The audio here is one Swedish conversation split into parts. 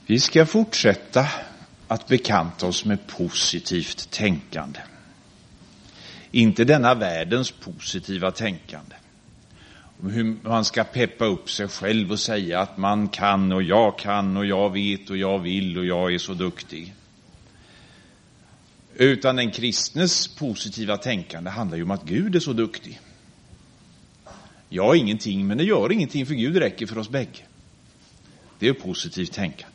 Vi ska fortsätta att bekanta oss med positivt tänkande. Inte denna världens positiva tänkande. Om hur man ska peppa upp sig själv och säga att man kan och jag vet och jag vill och jag är så duktig. Utan den kristnes positiva tänkande handlar ju om att Gud är så duktig. Jag är ingenting, men det gör ingenting, för Gud räcker för oss bägge. Det är positivt tänkande.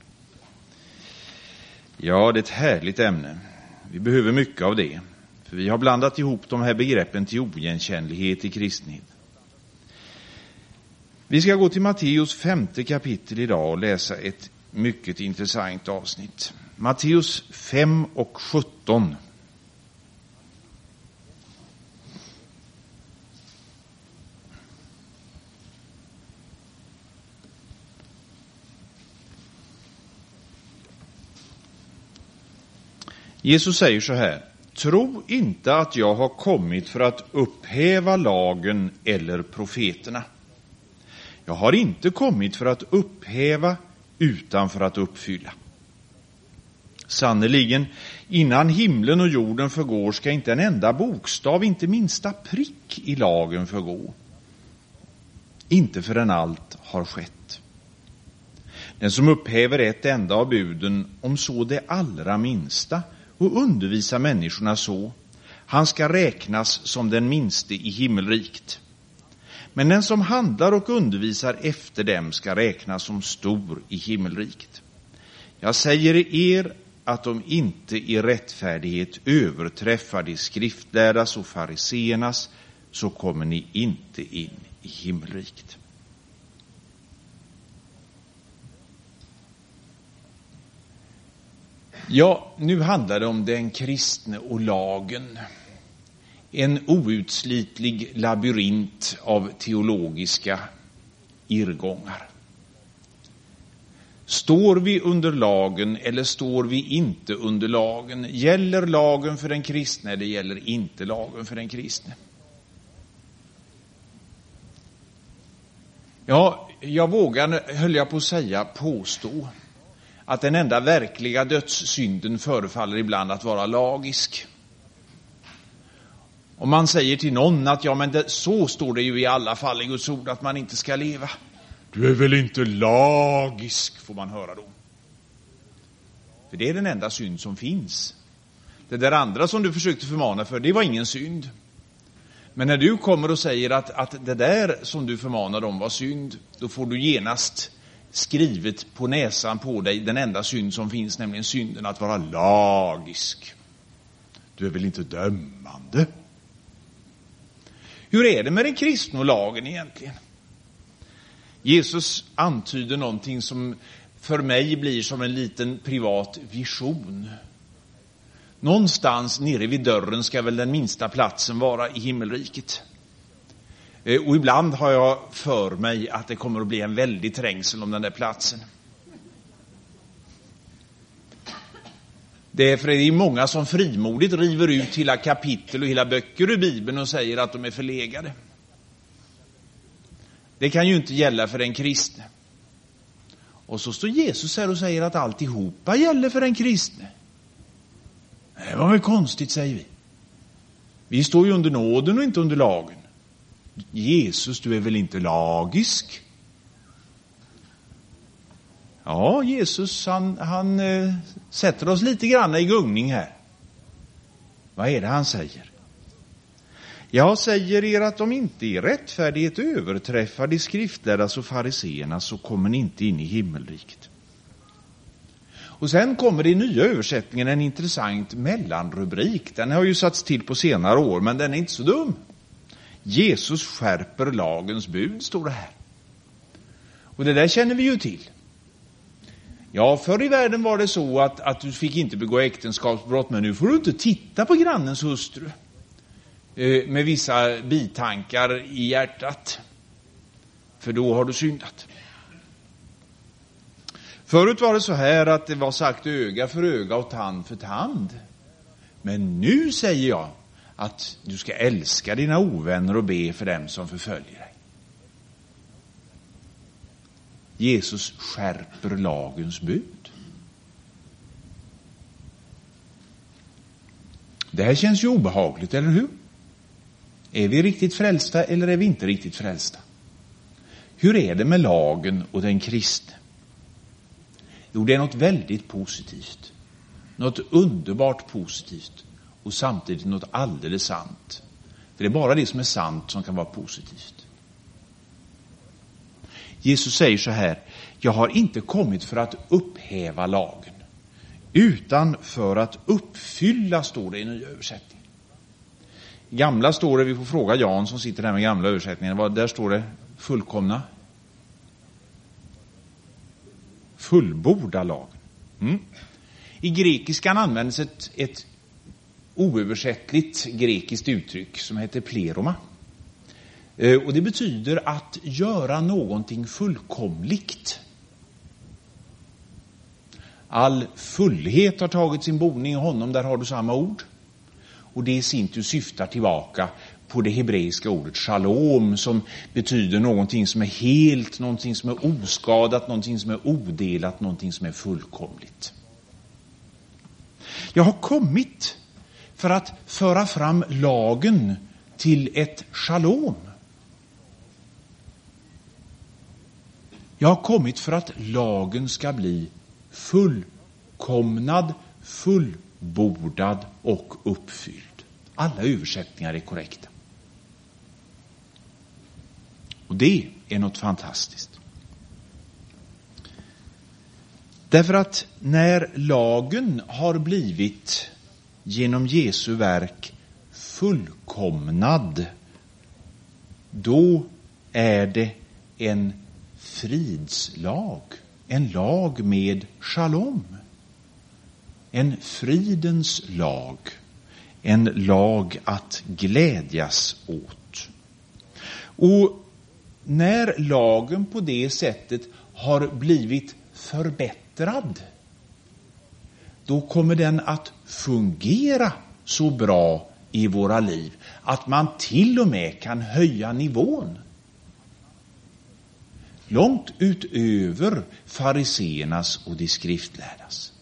Ja, det är ett härligt ämne. Vi behöver mycket av det. För vi har blandat ihop de här begreppen till oigenkännlighet i kristenhet. Vi ska gå till Matteus 5:e kapitel idag och läsa ett mycket intressant avsnitt. Matteus 5:17. Jesus säger så här: tro inte att jag har kommit för att upphäva lagen eller profeterna. Jag har inte kommit för att upphäva utan för att uppfylla. Sannerligen, innan himlen och jorden förgår ska inte en enda bokstav, inte minsta prick i lagen förgå. Inte förrän allt har skett. Den som upphäver ett enda av buden, om så det allra minsta, och undervisa människorna så, han ska räknas som den minste i himmelriket. Men den som handlar och undervisar efter dem ska räknas som stor i himmelriket. Jag säger er att de inte i rättfärdighet överträffar de skriftlärdas och fariseernas, så kommer ni inte in i himmelriket. Ja, nu handlar det om den kristne och lagen. En outslitlig labyrint av teologiska irrgångar. Står vi under lagen eller står vi inte under lagen? Gäller lagen för den kristne eller gäller inte lagen för den kristne? Ja, jag vågar, höll jag på att säga, påstå att den enda verkliga dödssynden förefaller ibland att vara lagisk. Om man säger till någon att ja, men så står det ju i alla fall i Guds ord att man inte ska leva. Du är väl inte lagisk, får man höra då. För det är den enda synd som finns. Det där andra som du försökte förmana för, det var ingen synd. Men när du kommer och säger att det där som du förmanade om var synd, då får du genast skrivet på näsan på dig den enda synd som finns, nämligen synden att vara lagisk. Du är väl inte dömande? Hur är det med den kristna och lagen egentligen? Jesus antyder någonting som för mig blir som en liten privat vision. Någonstans nere vid dörren ska väl den minsta platsen vara i himmelriket. Och ibland har jag för mig att det kommer att bli en väldig trängsel om den där platsen. Därför är det många som frimodigt river ut hela kapitel och hela böcker i Bibeln och säger att de är förlegade. Det kan ju inte gälla för den kristne. Och så står Jesus här och säger att alltihopa gäller för den kristne. Det var väl konstigt, säger vi. Vi står ju under nåden och inte under lagen. Jesus, du är väl inte lagisk? Ja, Jesus han sätter oss lite grann i gungning här. Vad är det han säger? Jag säger er att de inte i rättfärdighet överträffar de skriftlärdas och fariseerna, så kommer ni inte in i himmelriket. Och sen kommer det i nya översättningen en intressant mellanrubrik. Den har ju satts till på senare år, men den är inte så dum. Jesus skärper lagens bud, står det här. Och det där känner vi ju till. Ja, förr i världen var det så att du fick inte begå äktenskapsbrott, men nu får du inte titta på grannens hustru med vissa bitankar i hjärtat, för då har du syndat. Förut var det så här att det var sagt öga för öga och tand för tand. Men nu säger jag att du ska älska dina ovänner och be för dem som förföljer dig. Jesus skärper lagens bud. Det här känns ju obehagligt, eller hur? Är vi riktigt frälsta eller är vi inte riktigt frälsta? Hur är det med lagen och den kristne? Jo, det är något väldigt positivt. Något underbart positivt och samtidigt något alldeles sant. För det är bara det som är sant som kan vara positivt. Jesus säger så här: jag har inte kommit för att upphäva lagen, utan för att uppfylla, står det i nya översättningen. I gamla står det, vi får fråga Jan som sitter där med gamla översättningen, där står det fullkomna. Fullborda lagen. I grekiskan används ett oöversättligt grekiskt uttryck som heter pleroma. Och det betyder att göra någonting fullkomligt. All fullhet har tagit sin boning i honom, där har du samma ord. Och det i sin tur syftar tillbaka på det hebreiska ordet shalom, som betyder någonting som är helt, någonting som är oskadat, någonting som är odelat, någonting som är fullkomligt. Jag har kommit för att föra fram lagen till ett shalom. Jag har kommit för att lagen ska bli fullkomnad, fullbordad och uppfylld. Alla översättningar är korrekta. Och det är något fantastiskt. Därför att när lagen har blivit genom Jesu verk fullkomnad, då är det en fridslag, en lag med shalom, en fridens lag, en lag att glädjas åt. Och när lagen på det sättet har blivit förbättrad, då kommer den att fungera så bra i våra liv att man till och med kan höja nivån långt utöver fariseernas och de skriftlärdas.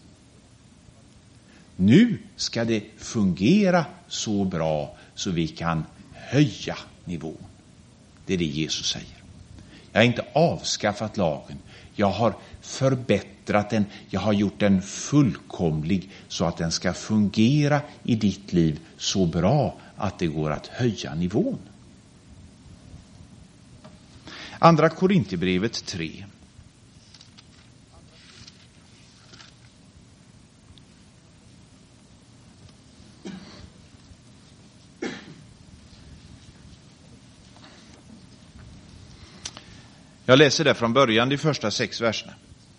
Nu ska det fungera så bra så vi kan höja nivån. Det är det Jesus säger. Jag har inte avskaffat lagen. Jag har förbättrat den. Jag har gjort den fullkomlig så att den ska fungera i ditt liv så bra att det går att höja nivån. Andra Korinthierbrevet 3. Jag läser där från början de första 6 verserna.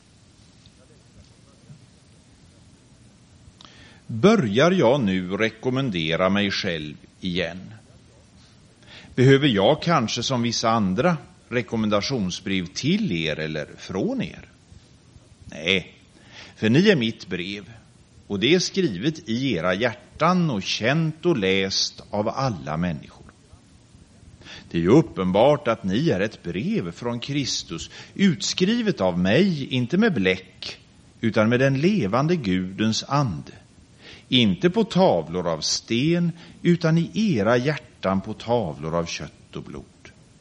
Börjar jag nu rekommendera mig själv igen? Behöver jag kanske som vissa andra rekommendationsbrev till er eller från er? Nej, för ni är mitt brev, och det är skrivet i era hjärtan och känt och läst av alla människor. Det är ju uppenbart att ni är ett brev från Kristus, utskrivet av mig, inte med bläck, utan med den levande Gudens ande. Inte på tavlor av sten, utan i era hjärtan på tavlor av kött och blod.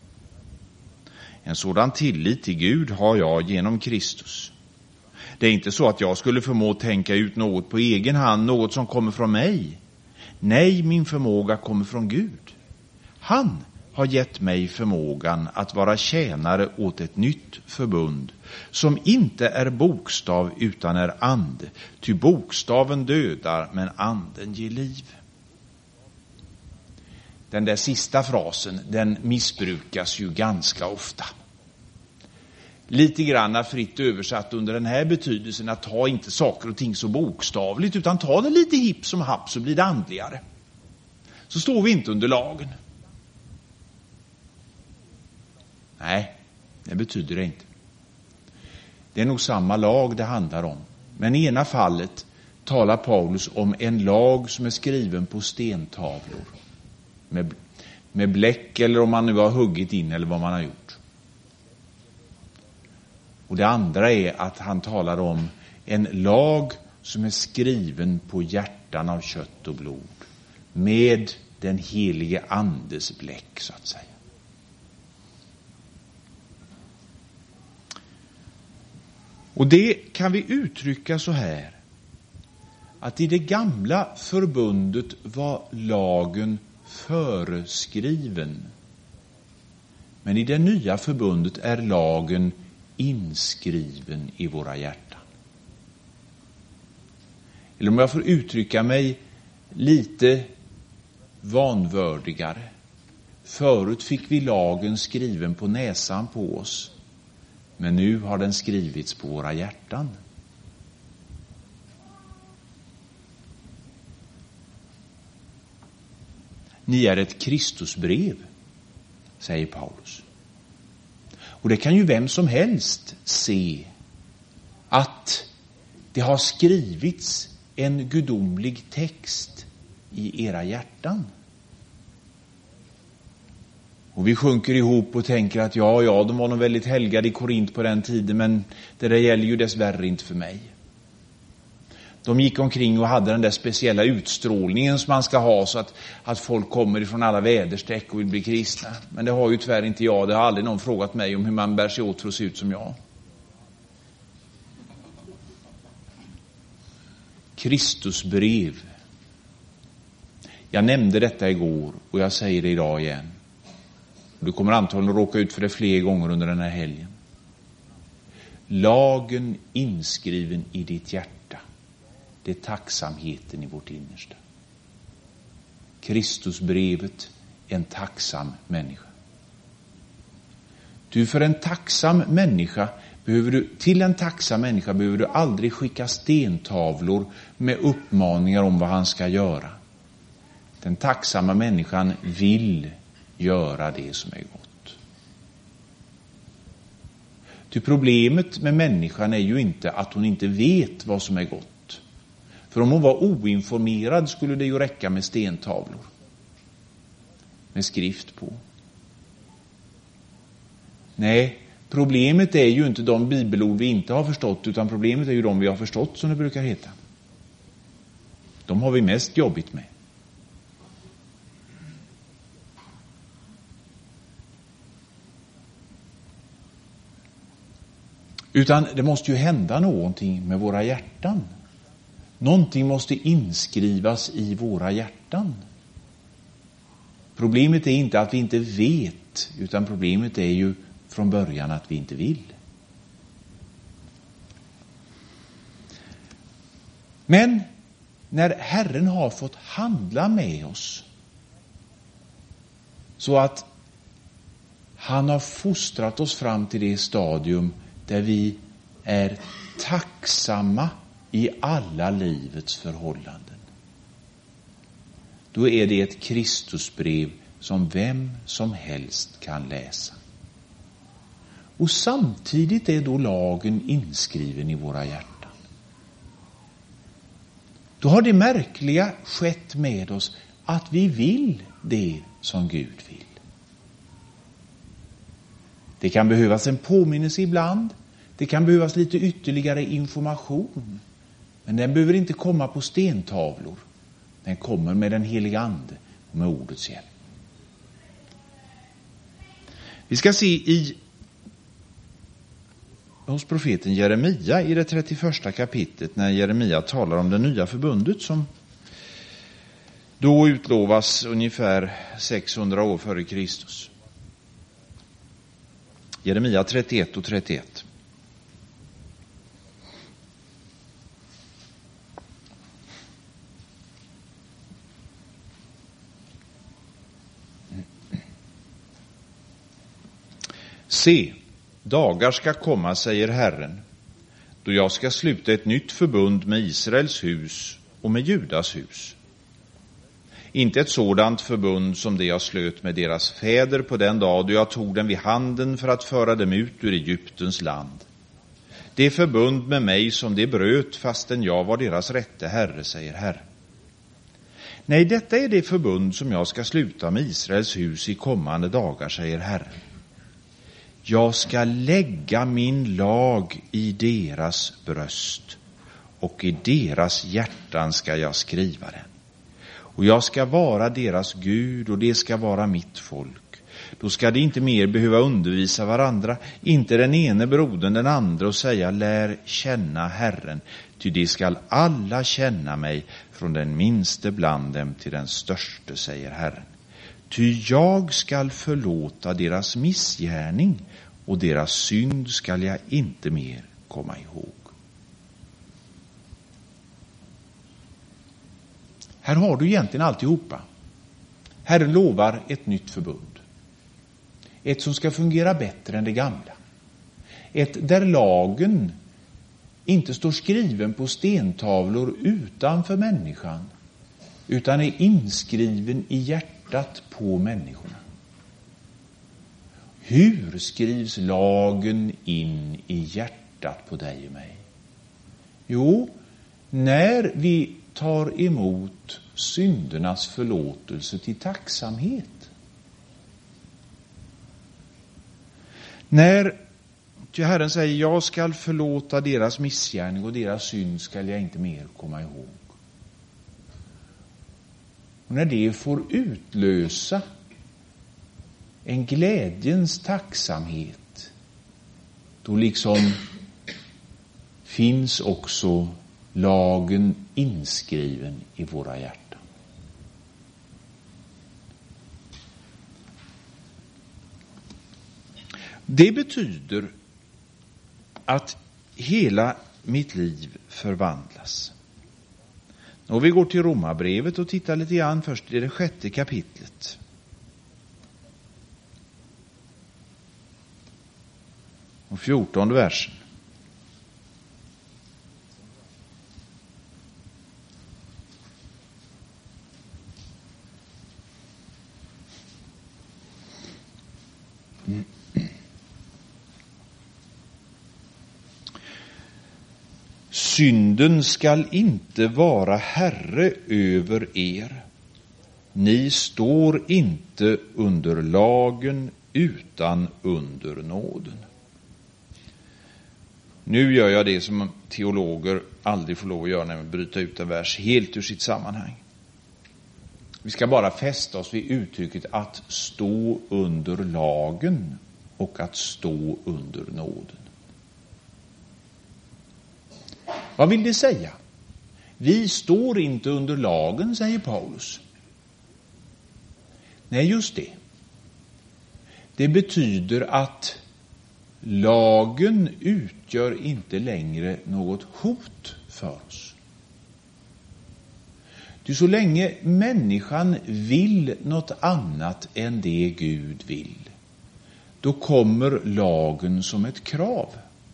En sådan tillit till Gud har jag genom Kristus. Det är inte så att jag skulle förmå tänka ut något på egen hand, något som kommer från mig. Nej, min förmåga kommer från Gud. Han har gett mig förmågan att vara tjänare åt ett nytt förbund, som inte är bokstav utan är ande, ty bokstaven dödar men anden ger liv. Den där sista frasen, den missbrukas ju ganska ofta. Lite grann fritt översatt under den här betydelsen, att ta inte saker och ting så bokstavligt, utan ta det lite hipp som happ så blir det andligare. Så står vi inte under lagen. Nej, det betyder det inte. Det är nog samma lag det handlar om. Men i ena fallet talar Paulus om en lag som är skriven på stentavlor. Med bläck, eller om man nu har huggit in eller vad man har gjort. Och det andra är att han talar om en lag som är skriven på hjärtan av kött och blod. med den helige andes bläck, så att säga. Och det kan vi uttrycka så här, att i det gamla förbundet var lagen föreskriven, men i det nya förbundet är lagen inskriven i våra hjärtan. Eller om jag får uttrycka mig lite vanvördigare. Förut fick vi lagen skriven på näsan på oss, men nu har den skrivits på våra hjärtan. Ni är ett Kristusbrev, säger Paulus. Och det kan ju vem som helst se, att det har skrivits en gudomlig text i era hjärtan. Och vi sjunker ihop och tänker att ja, de var nog väldigt helgade i Korint på den tiden, men det där gäller ju dessvärre inte för mig. De gick omkring och hade den där speciella utstrålningen som man ska ha, så att folk kommer ifrån alla väderstreck och vill bli kristna. Men det har ju tyvärr inte jag. Det har aldrig någon frågat mig om hur man bär sig åt för att se ut som jag. Kristusbrev. Jag nämnde detta igår och jag säger det idag igen. Du kommer antagligen råka ut för det fler gånger under den här helgen. Lagen inskriven i ditt hjärta. Det är tacksamheten i vårt innersta. Kristusbrevet, en tacksam människa. För en tacksam människa till en tacksam människa behöver du aldrig skicka stentavlor med uppmaningar om vad han ska göra. Den tacksamma människan vill göra det som är gott. Problemet med människan är ju inte att hon inte vet vad som är gott. För om hon var oinformerad skulle det ju räcka med stentavlor med skrift på. Nej, problemet är ju inte de bibelord vi inte har förstått, utan problemet är ju de vi har förstått, som det brukar heta. De har vi mest jobbigt med. Utan det måste ju hända någonting med våra hjärtan. Någonting måste inskrivas i våra hjärtan. Problemet är inte att vi inte vet, utan problemet är ju från början att vi inte vill. Men när Herren har fått handla med oss, så att han har fostrat oss fram till det stadium där vi är tacksamma i alla livets förhållanden, då är det ett Kristusbrev som vem som helst kan läsa. Och samtidigt är då lagen inskriven i våra hjärtan. Då har det märkliga skett med oss att vi vill det som Gud vill. Det kan behövas en påminnelse ibland. Det kan behövas lite ytterligare information. Men den behöver inte komma på stentavlor. Den kommer med den heliga ande och med ordets hjälp. Vi ska se hos profeten Jeremia i det 31 kapitlet, när Jeremia talar om det nya förbundet som då utlovas ungefär 600 år före Kristus. Jeremia 31 och 31. Se, dagar ska komma, säger Herren, då jag ska sluta ett nytt förbund med Israels hus och med Judas hus. Inte ett sådant förbund som det jag slöt med deras fäder på den dag då jag tog dem vid handen för att föra dem ut ur Egyptens land. Det förbund med mig som de bröt fastän jag var deras rätte herre, säger Herren. Nej, detta är det förbund som jag ska sluta med Israels hus i kommande dagar, säger Herren. Jag ska lägga min lag i deras bröst och i deras hjärtan ska jag skriva den. Och jag ska vara deras Gud och det ska vara mitt folk. Då ska de inte mer behöva undervisa varandra, inte den ene brodern den andra, och säga: lär känna Herren, ty de skall alla känna mig, från den minste bland dem till den störste, säger Herren. Ty jag skall förlåta deras missgärning, och deras synd skall jag inte mer komma ihåg. Här har du egentligen alltihopa. Herren lovar ett nytt förbund. Ett som ska fungera bättre än det gamla. Ett där lagen inte står skriven på stentavlor utanför människan, utan är inskriven i hjärtat på människorna. Hur skrivs lagen in i hjärtat på dig och mig? Jo, när vi tar emot syndernas förlåtelse till tacksamhet. När Herren säger: jag skall förlåta deras missgärning och deras synd skall jag inte mer komma ihåg. Och när det får utlösa en glädjens tacksamhet, då liksom finns också lagen inskriven i våra hjärtan. Det betyder att hela mitt liv förvandlas. Och vi går till Romarbrevet och tittar lite grann först i det 6:e kapitlet. Och 14:e versen. Synden skall inte vara herre över er. Ni står inte under lagen utan under nåden. Nu gör jag det som teologer aldrig får lov att göra, när vi bryter ut en vers helt ur sitt sammanhang. Vi ska bara fästa oss vid uttrycket att stå under lagen och att stå under nåden. Vad vill det säga? Vi står inte under lagen, säger Paulus. Nej, just det. Det betyder att lagen utgör inte längre något hot för oss. Ty så länge människan vill något annat än det Gud vill, då kommer lagen som ett krav.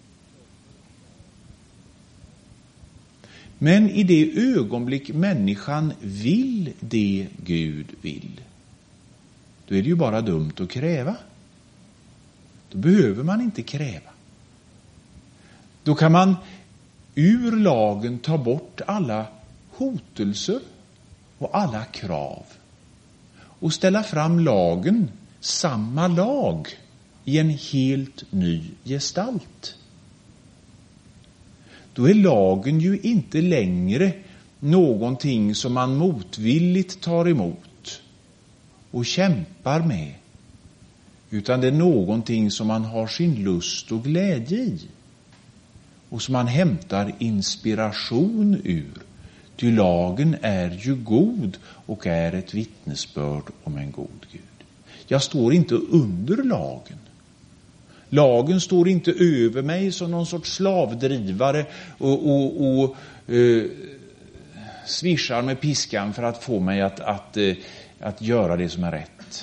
Men i det ögonblick människan vill det Gud vill, då är det ju bara dumt att kräva. Då behöver man inte kräva. Då kan man ur lagen ta bort alla hotelser och alla krav och ställa fram lagen, samma lag, i en helt ny gestalt. Då är lagen ju inte längre någonting som man motvilligt tar emot och kämpar med, utan det är någonting som man har sin lust och glädje i och som man hämtar inspiration ur. Ty lagen är ju god och är ett vittnesbörd om en god Gud. Jag står inte under lagen. Lagen står inte över mig som någon sorts slavdrivare och svischar med piskan för att få mig att göra det som är rätt.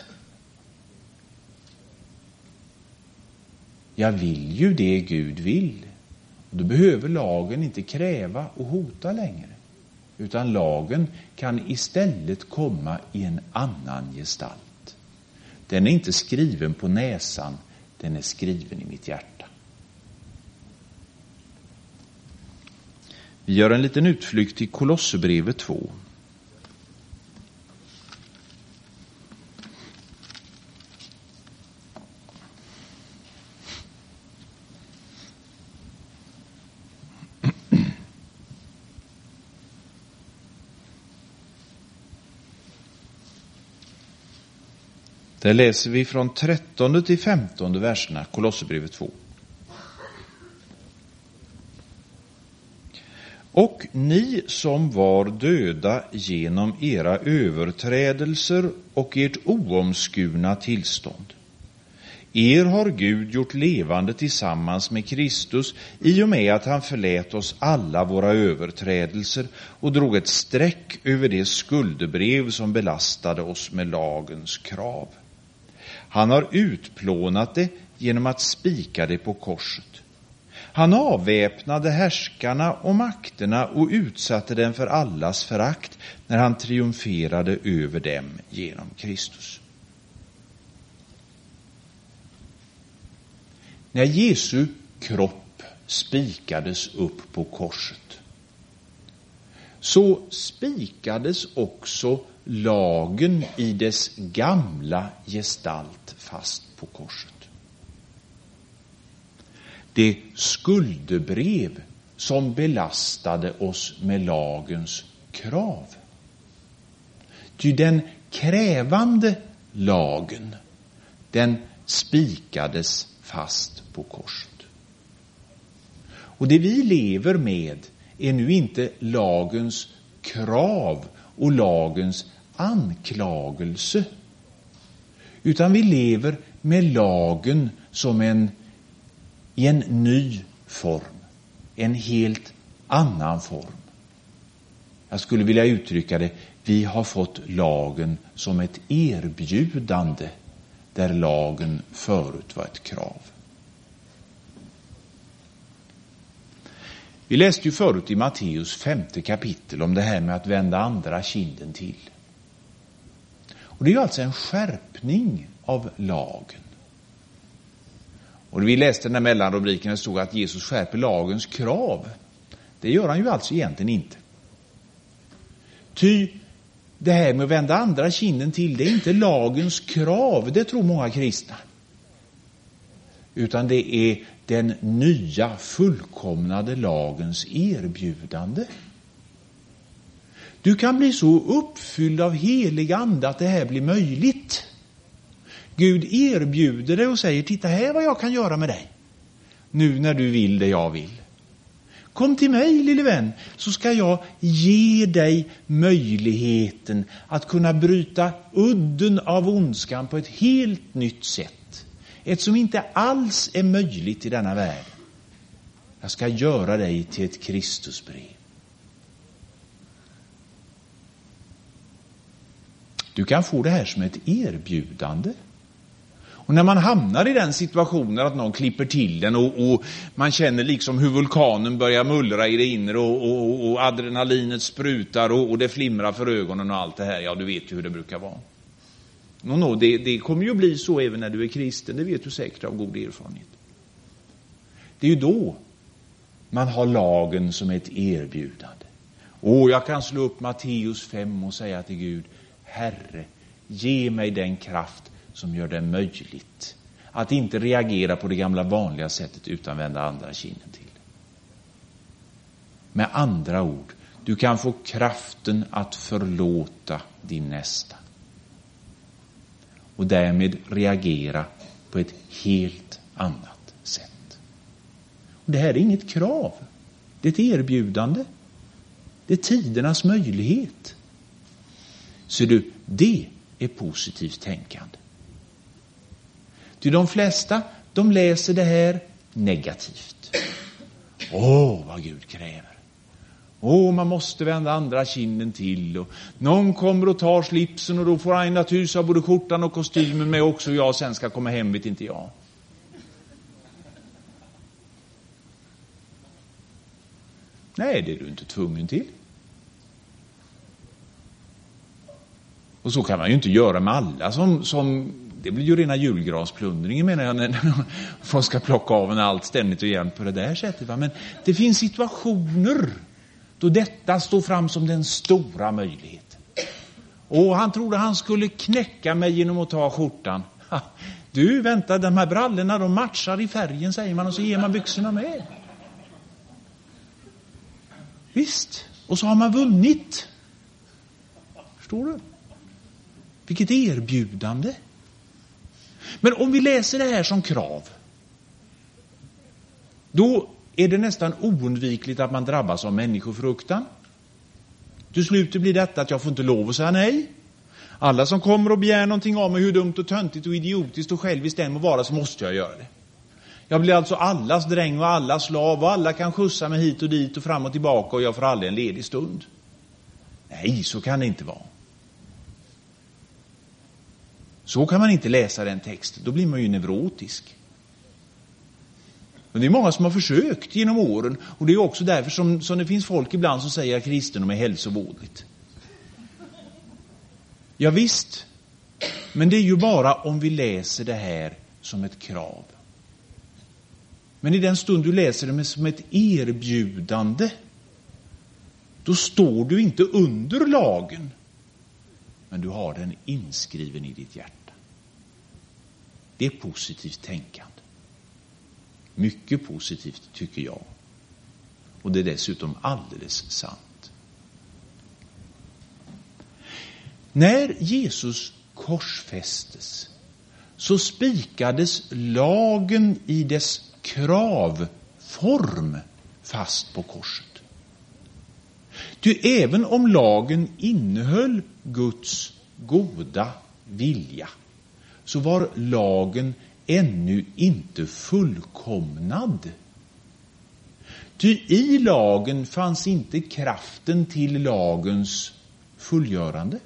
Jag vill ju det Gud vill. Och då behöver lagen inte kräva och hota längre. Utan lagen kan istället komma i en annan gestalt. Den är inte skriven på näsan, den är skriven i mitt hjärta. Vi gör en liten utflykt till Kolosserbrevet 2. Där läser vi från 13 till 15 verserna, Kolosserbrevet 2. Och ni som var döda genom era överträdelser och ert oomskurna tillstånd. Er har Gud gjort levande tillsammans med Kristus i och med att han förlät oss alla våra överträdelser och drog ett streck över det skuldebrev som belastade oss med lagens krav. Han har utplånat det genom att spika det på korset. Han avväpnade härskarna och makterna och utsatte dem för allas förakt när han triumferade över dem genom Kristus. När Jesu kropp spikades upp på korset så spikades också lagen i dess gamla gestalt fast på korset. Det skuldebrev som belastade oss med lagens krav. Ty den krävande lagen, den spikades fast på korset. Och det vi lever med är nu inte lagens krav och lagens anklagelse, utan vi lever med lagen som i en ny form, en helt annan form. Jag skulle vilja uttrycka det, vi har fått lagen som ett erbjudande där lagen förut var ett krav. Vi läste ju förut i Matteus 5:e kapitel om det här med att vända andra kinden till. Och det är ju alltså en skärpning av lagen. Och vi läste den där mellanrubriken, det stod att Jesus skärper lagens krav. Det gör han ju alltså egentligen inte. Ty det här med att vända andra kinden till, det är inte lagens krav, det tror många kristna. Utan det är den nya fullkomnade lagens erbjudande. Du kan bli så uppfylld av helig ande att det här blir möjligt. Gud erbjuder dig och säger, titta här vad jag kan göra med dig. Nu när du vill det jag vill. Kom till mig lille vän, så ska jag ge dig möjligheten att kunna bryta udden av ondskan på ett helt nytt sätt. Ett som inte alls är möjligt i denna värld. Jag ska göra dig till ett Kristusbrev. Du kan få det här som ett erbjudande. Och när man hamnar i den situationen att någon klipper till den och man känner liksom hur vulkanen börjar mullra i det inre och adrenalinet sprutar och det flimrar för ögonen och allt det här. Ja, du vet ju hur det brukar vara. Det kommer ju bli så även när du är kristen. Det vet du säkert av god erfarenhet. Det är ju då man har lagen som ett erbjudande. Jag kan slå upp Matteus 5 och säga till Gud, Herre, ge mig den kraft som gör det möjligt att inte reagera på det gamla vanliga sättet utan vända andra kinden till. Med andra ord, du kan få kraften att förlåta din nästa. Och därmed reagera på ett helt annat sätt. Och det här är inget krav. Det är ett erbjudande. Det är tidernas möjlighet. Så det är positivt tänkande. Ty de flesta, de läser det här negativt. Vad Gud kräver. Man måste vända andra kinden till. Och någon kommer och tar slipsen och då får han naturligtvis ha både skjortan och kostymen med också. Och jag sen ska komma hem, vet inte jag. Nej, det är du inte tvungen till. Och så kan man ju inte göra med alla som det blir ju rena julgransplundringen menar jag när folk ska plocka av en allt ständigt och jämt på det där sättet. Va? Men det finns situationer då detta står fram som den stora möjligheten. Och han trodde han skulle knäcka mig genom att ta skjortan. Du, vänta, de här brallorna de matchar i färgen säger man och så ger man byxorna med. Visst, och så har man vunnit. Förstår du? Vilket erbjudande. Men om vi läser det här som krav, då är det nästan oundvikligt att man drabbas av människofruktan. Till slut blir detta att jag får inte lov att säga nej. Alla som kommer och begär någonting av mig, hur dumt och töntigt och idiotiskt och själviskt än må vara, så måste jag göra det. Jag blir alltså allas dräng och allas slav, och alla kan skjutsa mig hit och dit och fram och tillbaka, och jag får aldrig en ledig stund. Nej, så kan det inte vara. Så kan man inte läsa den texten. Då blir man ju neurotisk. Men det är många som har försökt genom åren. Och det är också därför som det finns folk ibland som säger att kristendom är hälsovådligt. Ja visst. Men det är ju bara om vi läser det här som ett krav. Men i den stund du läser det som ett erbjudande, då står du inte under lagen. Men du har den inskriven i ditt hjärta. Det är positivt tänkande. Mycket positivt tycker jag. Och det är dessutom alldeles sant. När Jesus korsfästes så spikades lagen i dess kravform fast på korset. Ty även om lagen innehöll Guds goda vilja, så var lagen ännu inte fullkomnad. Ty i lagen fanns inte kraften till lagens fullgörande.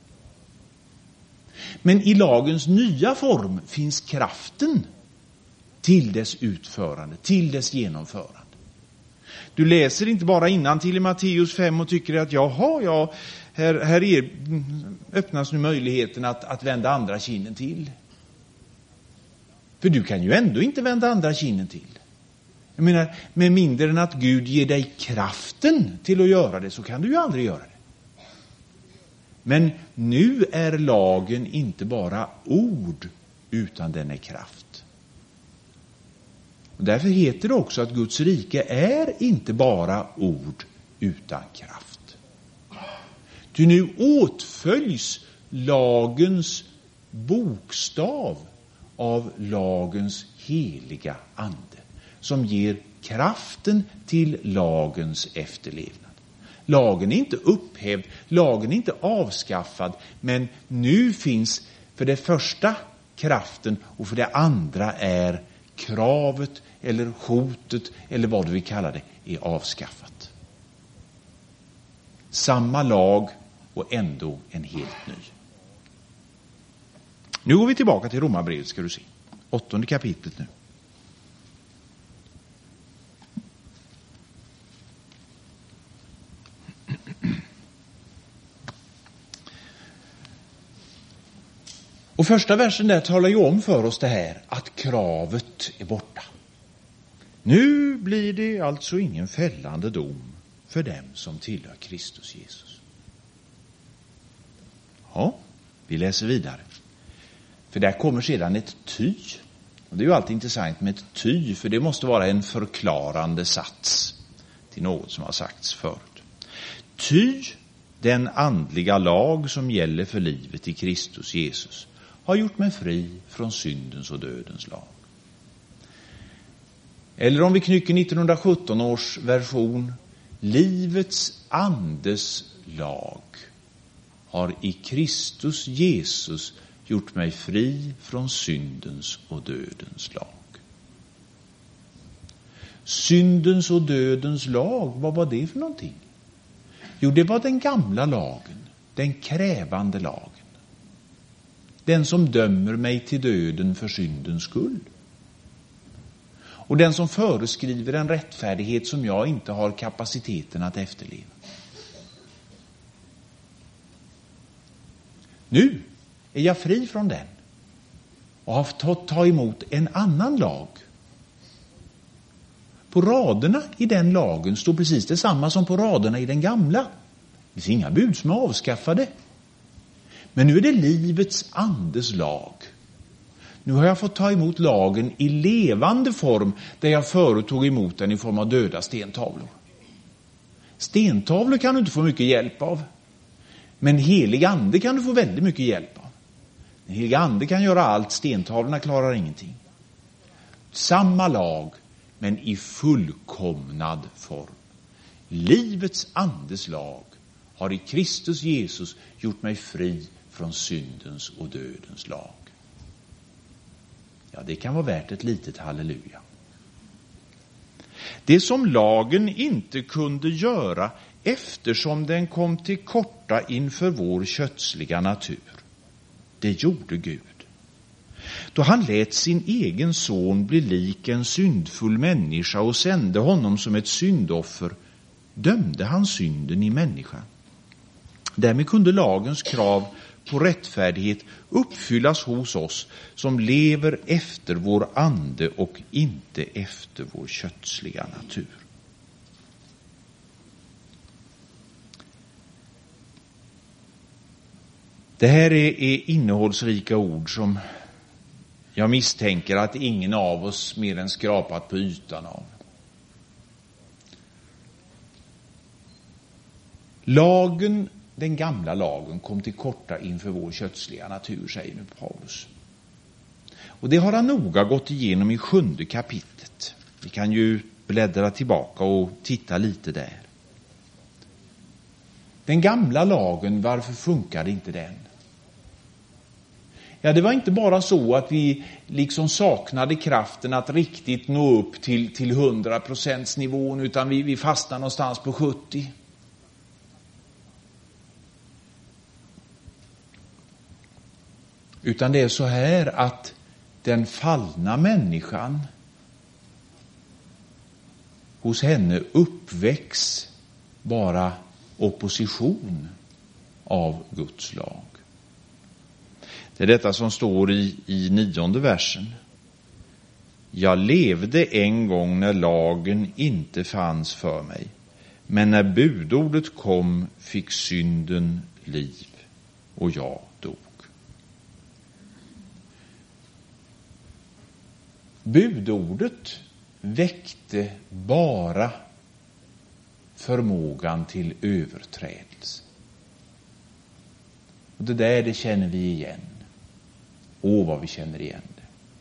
Men i lagens nya form finns kraften till dess utförande, till dess genomförande. Du läser inte bara innantill i Matteus 5 och tycker att här öppnas nu möjligheten att vända andra kinden till. För du kan ju ändå inte vända andra kinden till. Jag menar, med mindre än att Gud ger dig kraften till att göra det, så kan du ju aldrig göra det. Men nu är lagen inte bara ord, utan den är kraft. Och därför heter det också att Guds rike är inte bara ord utan kraft. Ty nu åtföljs lagens bokstav av lagens heliga ande, som ger kraften till lagens efterlevnad. Lagen är inte upphävd, lagen är inte avskaffad, men nu finns för det första kraften, och för det andra är kravet eller hotet eller vad du vill kalla det är avskaffat. Samma lag och ändå en helt ny. Nu går vi tillbaka till Romarbrevet, ska du se. 8:e kapitlet nu. Och första versen där talar ju om för oss det här att kravet är borta. Nu blir det alltså ingen fällande dom för dem som tillhör Kristus Jesus. Ja, vi läser vidare. För där kommer sedan ett ty. Och det är ju alltid intressant med ett ty, för det måste vara en förklarande sats till något som har sagts förut. Ty den andliga lag som gäller för livet i Kristus Jesus har gjort mig fri från syndens och dödens lag. Eller om vi knycker 1917 års version, livets andes lag har i Kristus Jesus gjort mig fri från syndens och dödens lag. Syndens och dödens lag, vad var det för någonting? Jo, det var den gamla lagen, den krävande lagen. Den som dömer mig till döden för syndens skull. Och den som föreskriver en rättfärdighet som jag inte har kapaciteten att efterleva. Nu är jag fri från den och har fått ta emot en annan lag. På raderna i den lagen står precis detsamma som på raderna i den gamla. Det finns inga bud som är avskaffade. Men nu är det livets andes lag. Nu har jag fått ta emot lagen i levande form, där jag förut tog emot den i form av döda stentavlor. Stentavlor kan du inte få mycket hjälp av. Men helig ande kan du få väldigt mycket hjälp av. Den heliga ande kan göra allt, stentavlorna klarar ingenting. Samma lag, men i fullkomnad form. Livets andes lag har i Kristus Jesus gjort mig fri från syndens och dödens lag. Ja, det kan vara värt ett litet halleluja. Det som lagen inte kunde göra eftersom den kom till korta inför vår kötsliga natur, det gjorde Gud. Då han lät sin egen son bli lik en syndfull människa och sände honom som ett syndoffer, dömde han synden i människan. Därmed kunde lagens krav på rättfärdighet uppfyllas hos oss som lever efter vår ande och inte efter vår kötsliga natur. Det här är innehållsrika ord som jag misstänker att ingen av oss mer än skrapat på ytan av. Lagen, den gamla lagen, kom till korta inför vår kötsliga natur, säger nu Paulus. Och det har han noga gått igenom i 7:e kapitlet. Vi kan ju bläddra tillbaka och titta lite där. Den gamla lagen, varför funkade inte den? Ja, det var inte bara så att vi liksom saknade kraften att riktigt nå upp till 100% nivån, utan vi fastnade någonstans på 70. Utan det är så här att den fallna människan, hos henne uppväcks bara opposition av Guds lag. Det är detta som står i 9:e versen. Jag levde en gång när lagen inte fanns för mig, men när budordet kom fick synden liv och jag dog. Budordet väckte bara förmågan till överträdelse. Och det där, det känner vi igen. Åh, vad vi känner igen det.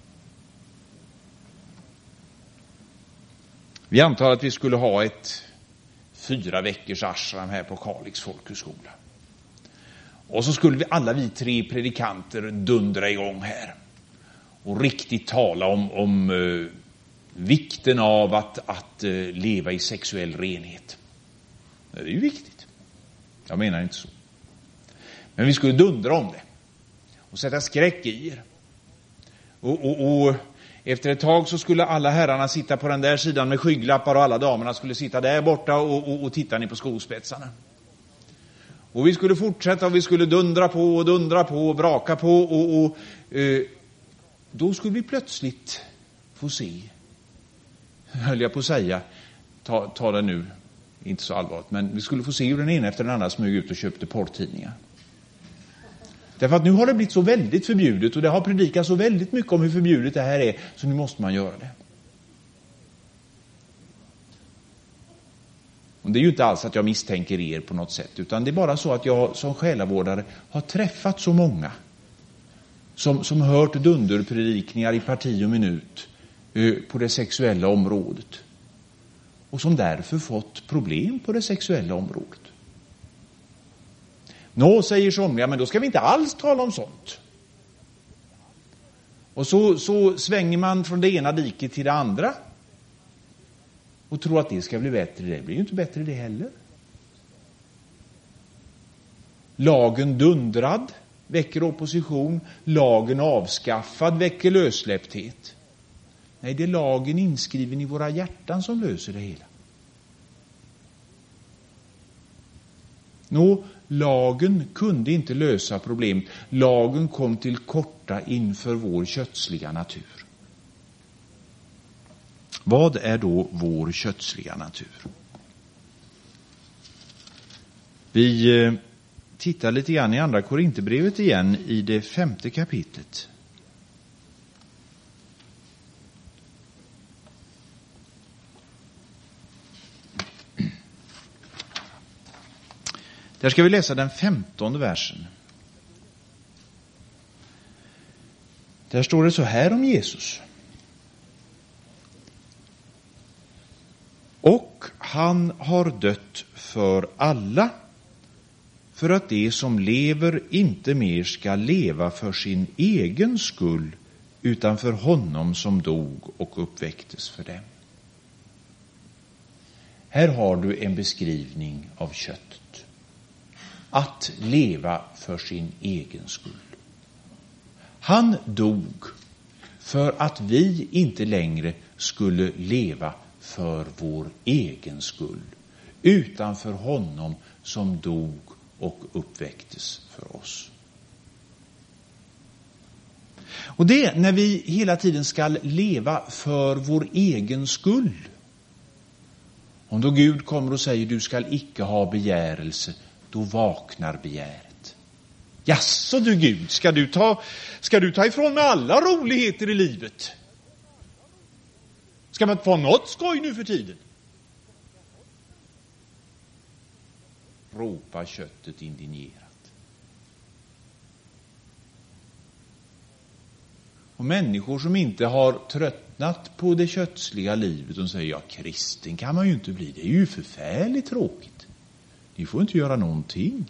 Vi antar att vi skulle ha ett 4 veckors ashram här på Kalix folkhögskola. Och så skulle vi 3 predikanter dundra igång här. Och riktigt tala om vikten av att leva i sexuell renhet. Det är ju viktigt. Jag menar inte så. Men vi skulle dundra om det. Och sätta skräck i er. Och efter ett tag så skulle alla herrarna sitta på den där sidan med skygglappar och alla damerna skulle sitta där borta och titta ner på skospetsarna. Och vi skulle fortsätta och vi skulle dundra på och braka på och då skulle vi plötsligt få se, höll jag på att säga, ta det nu, inte så allvarligt, men vi skulle få se hur den ena efter den andra smög ut och köpte porrtidningar. Därför att nu har det blivit så väldigt förbjudet och det har predikats så väldigt mycket om hur förbjudet det här är, så nu måste man göra det. Och det är ju inte alls att jag misstänker er på något sätt, utan det är bara så att jag som själavårdare har träffat så många som hört dunderpredikningar i parti och minut på det sexuella området och som därför fått problem på det sexuella området. Nå, säger somliga, men då ska vi inte alls tala om sånt. Och så svänger man från det ena diket till det andra och tror att det ska bli bättre. Det blir ju inte bättre det heller. Lagen dundrad väcker opposition. Lagen avskaffad väcker lössläppthet. Nej, det är lagen inskriven i våra hjärtan som löser det hela. Nå, lagen kunde inte lösa problem. Lagen kom till korta inför vår kötsliga natur. Vad är då vår kötsliga natur? Vi tittar lite grann i andra Korinthierbrevet igen i det 5:e kapitlet. Där ska vi läsa den 15:e versen. Där står det så här om Jesus. Och han har dött för alla, för att de som lever inte mer ska leva för sin egen skull, utan för honom som dog och uppväcktes för dem. Här har du en beskrivning av köttet. Att leva för sin egen skull. Han dog för att vi inte längre skulle leva för vår egen skull, utan för honom som dog och uppväcktes för oss. Och det är när vi hela tiden ska leva för vår egen skull. Om då Gud kommer och säger du ska icke ha begärelse, då vaknar begäret. Jaså du Gud, ska du ta ifrån mig alla roligheter i livet? Ska man inte få något skoj nu för tiden? Ropar köttet indignerat. Och människor som inte har tröttnat på det kötsliga livet, de säger, ja, kristen kan man ju inte bli. Det är ju förfärligt tråkigt. Ni får inte göra någonting.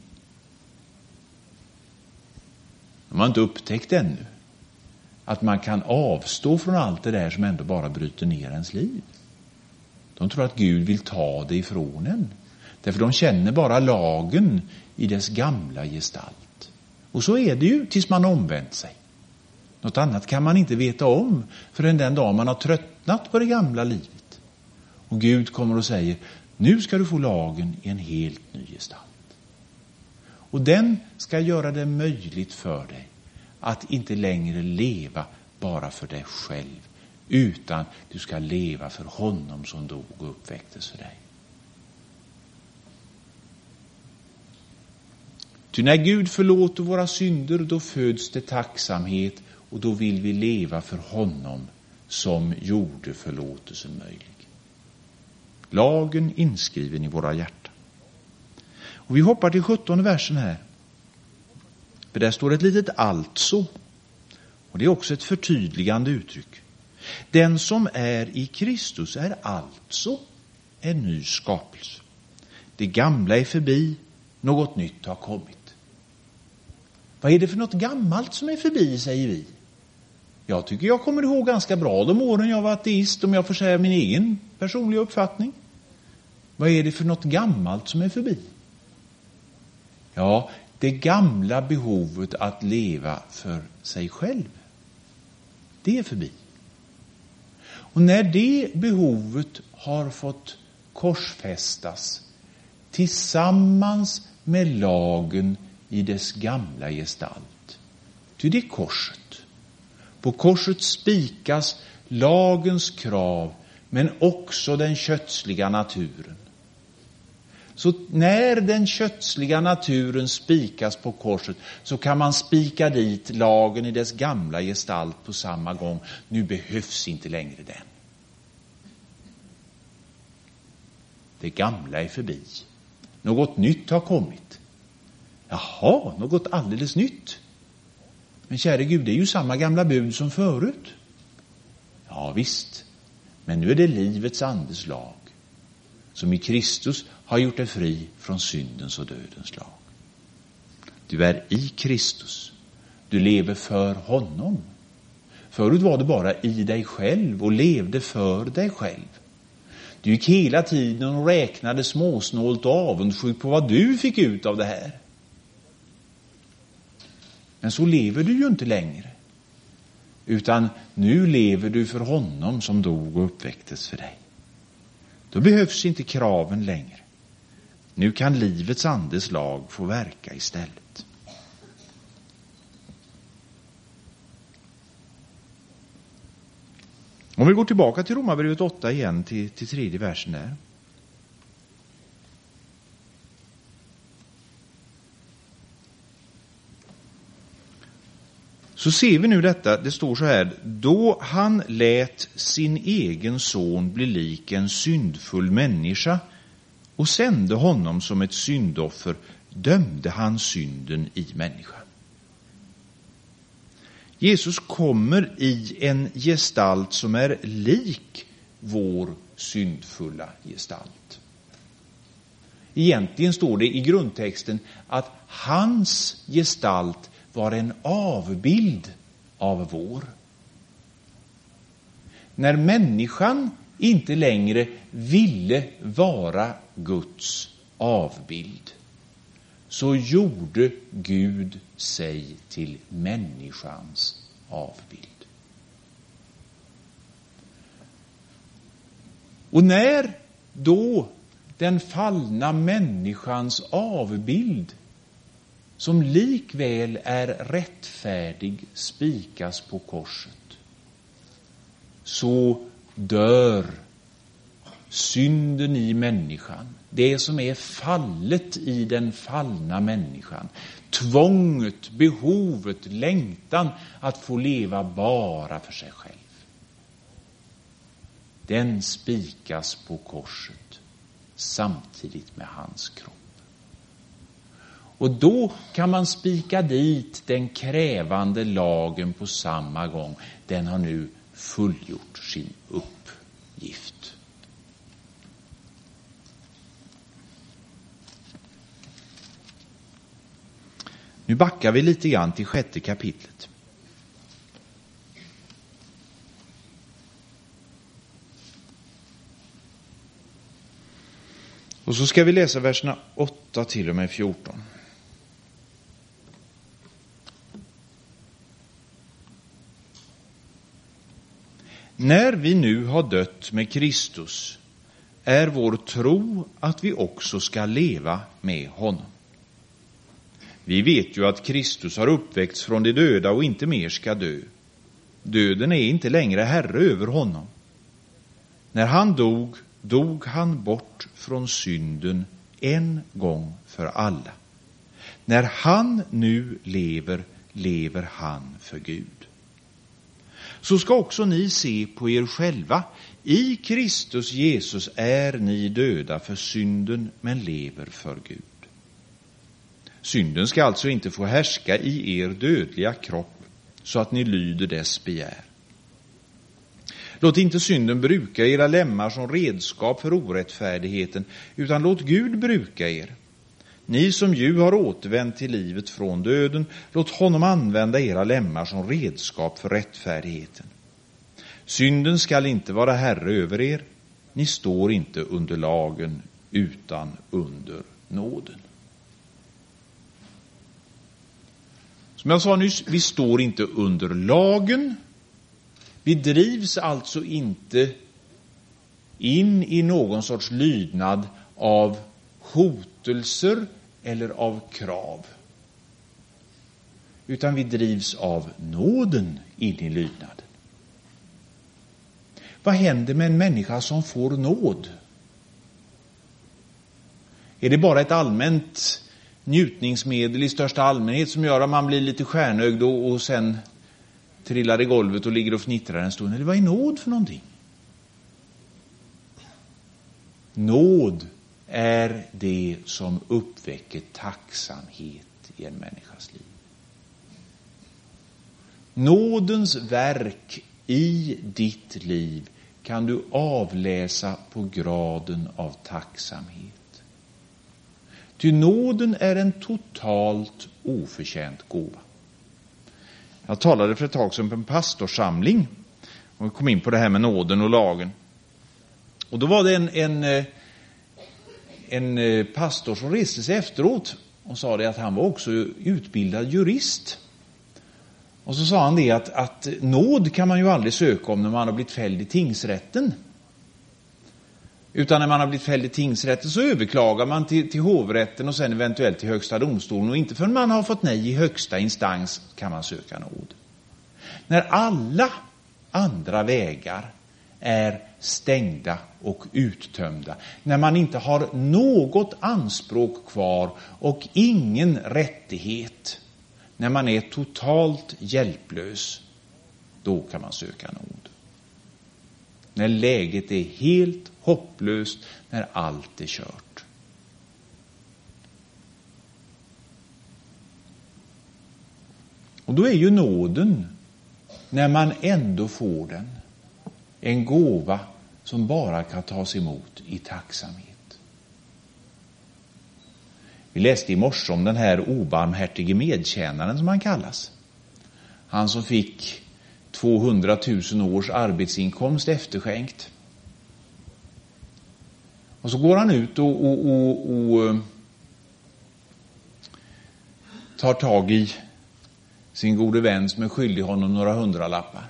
De har inte upptäckt ännu att man kan avstå från allt det där som ändå bara bryter ner ens liv. De tror att Gud vill ta det ifrån en. Därför de känner bara lagen i dess gamla gestalt. Och så är det ju tills man omvänt sig. Något annat kan man inte veta om förrän den dag man har tröttnat på det gamla livet. Och Gud kommer och säger, nu ska du få lagen i en helt ny gestalt. Och den ska göra det möjligt för dig att inte längre leva bara för dig själv, utan du ska leva för honom som dog och uppväcktes för dig. Ty när Gud förlåter våra synder, då föds det tacksamhet, och då vill vi leva för honom som gjorde förlåtelsen möjlig. Lagen inskriven i våra hjärtan. Och vi hoppar till 17 versen här. För där står ett litet alltså. Och det är också ett förtydligande uttryck. Den som är i Kristus är alltså en ny skapelse. Det gamla är förbi, något nytt har kommit. Vad är det för något gammalt som är förbi, säger vi? Jag tycker jag kommer ihåg ganska bra de åren jag var ateist, om jag får säga min egen personliga uppfattning. Vad är det för något gammalt som är förbi? Ja, det gamla behovet att leva för sig själv. Det är förbi. Och när det behovet har fått korsfästas tillsammans med lagen i dess gamla gestalt. Ty det är korset. På korset spikas lagens krav, men också den kötsliga naturen. Så när den kötsliga naturen spikas på korset, så kan man spika dit lagen i dess gamla gestalt på samma gång. Nu behövs inte längre den. Det gamla är förbi. Något nytt har kommit. Jaha, något alldeles nytt. Men käre Gud, det är ju samma gamla bud som förut. Ja visst, men nu är det livets andes lag, som i Kristus har gjort dig fri från syndens och dödens lag. Du är i Kristus. Du lever för honom. Förut var det bara i dig själv och levde för dig själv. Du gick hela tiden och räknade småsnålt och avundsjuk på vad du fick ut av det här. Men så lever du ju inte längre. Utan nu lever du för honom som dog och uppväcktes för dig. Då behövs inte kraven längre. Nu kan livets andes lag få verka istället. Om vi går tillbaka till Romarbrevet 8 igen, till tredje versen där. Så ser vi nu detta, det står så här: då han lät sin egen son bli lik en syndfull människa och sände honom som ett syndoffer, dömde han synden i människan. Jesus kommer i en gestalt som är lik vår syndfulla gestalt. Egentligen står det i grundtexten att hans gestalt var en avbild av vår. När människan inte längre ville vara Guds avbild, så gjorde Gud sig till människans avbild. Och när då den fallna människans avbild, som likväl är rättfärdig, spikas på korset, så dör synden i människan. Det som är fallet i den fallna människan. Tvånget, behovet, längtan att få leva bara för sig själv. Den spikas på korset samtidigt med hans kropp. Och då kan man spika dit den krävande lagen på samma gång. Den har nu fullgjort sin uppgift. Nu backar vi lite grann till 6:e kapitlet. Och så ska vi läsa verserna 8 till och med 14. När vi nu har dött med Kristus är vår tro att vi också ska leva med honom. Vi vet ju att Kristus har uppväckts från de döda och inte mer ska dö. Döden är inte längre herre över honom. När han dog han bort från synden en gång för alla. När han nu lever han för Gud. Så ska också ni se på er själva. I Kristus Jesus är ni döda för synden, men lever för Gud. Synden ska alltså inte få härska i er dödliga kropp, så att ni lyder dess begär. Låt inte synden bruka era lemmar som redskap för orättfärdigheten, utan låt Gud bruka er. Ni som ju har återvänt till livet från döden, låt honom använda era lemmar som redskap för rättfärdigheten. Synden skall inte vara herre över er. Ni står inte under lagen, utan under nåden. Som jag sa nyss, vi står inte under lagen. Vi drivs alltså inte in i någon sorts lydnad av hotelser eller av krav. Utan vi drivs av nåden in i lydnaden. Vad händer med en människa som får nåd? Är det bara ett allmänt njutningsmedel i största allmänhet som gör att man blir lite stjärnögd och sen trillar i golvet och ligger och fnittrar en stund? Eller vad är nåd för någonting? Nåd är det som uppväcker tacksamhet i en människas liv. Nådens verk i ditt liv kan du avläsa på graden av tacksamhet. Ty nåden är en totalt oförtjänt gåva. Jag talade för ett tag sedan på en pastorssamling och kom in på det här med nåden och lagen. Och då var det en pastor som reste sig efteråt och sa det att han var också utbildad jurist. Och så sa han det att nåd kan man ju aldrig söka om när man har blivit fälld i tingsrätten. Utan när man har blivit fälld i tingsrätten så överklagar man till hovrätten och sen eventuellt till högsta domstolen. Och inte förrän man har fått nej i högsta instans kan man söka nåd. När alla andra vägar är stängda och uttömda. När man inte har något anspråk kvar och ingen rättighet. När man är totalt hjälplös, då kan man söka nåd. När läget är helt hopplöst, när allt är kört. Och då är ju nåden när man ändå får den. En gåva som bara kan tas emot i tacksamhet. Vi läste i morse om den här obarmhärtige medtjänaren som han kallas. Han som fick 200 000 års arbetsinkomst efterskänkt. Och så går han ut och tar tag i sin gode vän som är skyldig honom några hundralappar.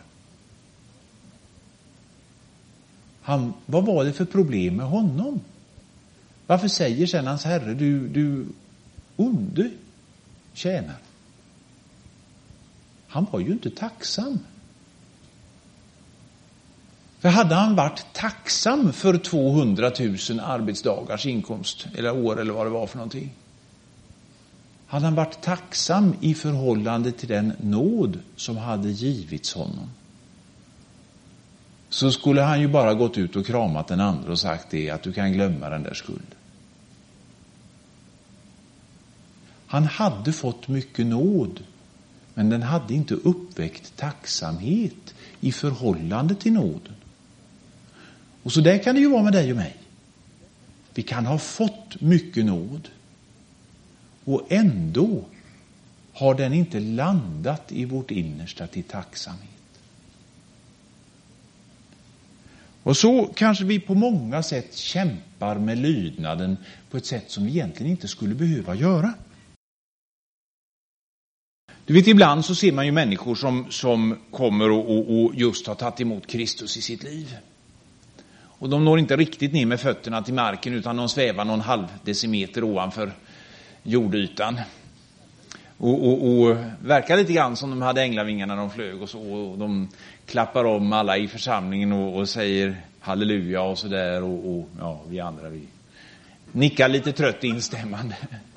Vad var det för problem med honom? Varför säger sedan hans herre, du onde tjänare? Han var ju inte tacksam. För hade han varit tacksam för 200 000 arbetsdagars inkomst, eller år eller vad det var för någonting. Hade han varit tacksam i förhållande till den nåd som hade givits honom, så skulle han ju bara gått ut och kramat den andra och sagt det, att du kan glömma den där skulden. Han hade fått mycket nåd, men den hade inte uppväckt tacksamhet i förhållande till nåden. Och så där kan det ju vara med dig och mig. Vi kan ha fått mycket nåd, och ändå har den inte landat i vårt innersta till tacksamhet. Och så kanske vi på många sätt kämpar med lydnaden på ett sätt som vi egentligen inte skulle behöva göra. Du vet, ibland så ser man ju människor som kommer och just har tagit emot Kristus i sitt liv. Och de når inte riktigt ner med fötterna till marken, utan de svävar någon halv decimeter ovanför jordytan. Och verkar lite grann som de hade änglavingar när de flög och så. Och de klappar om alla i församlingen och säger halleluja och så där. Och ja, vi andra, vi nickar lite trött instämmande.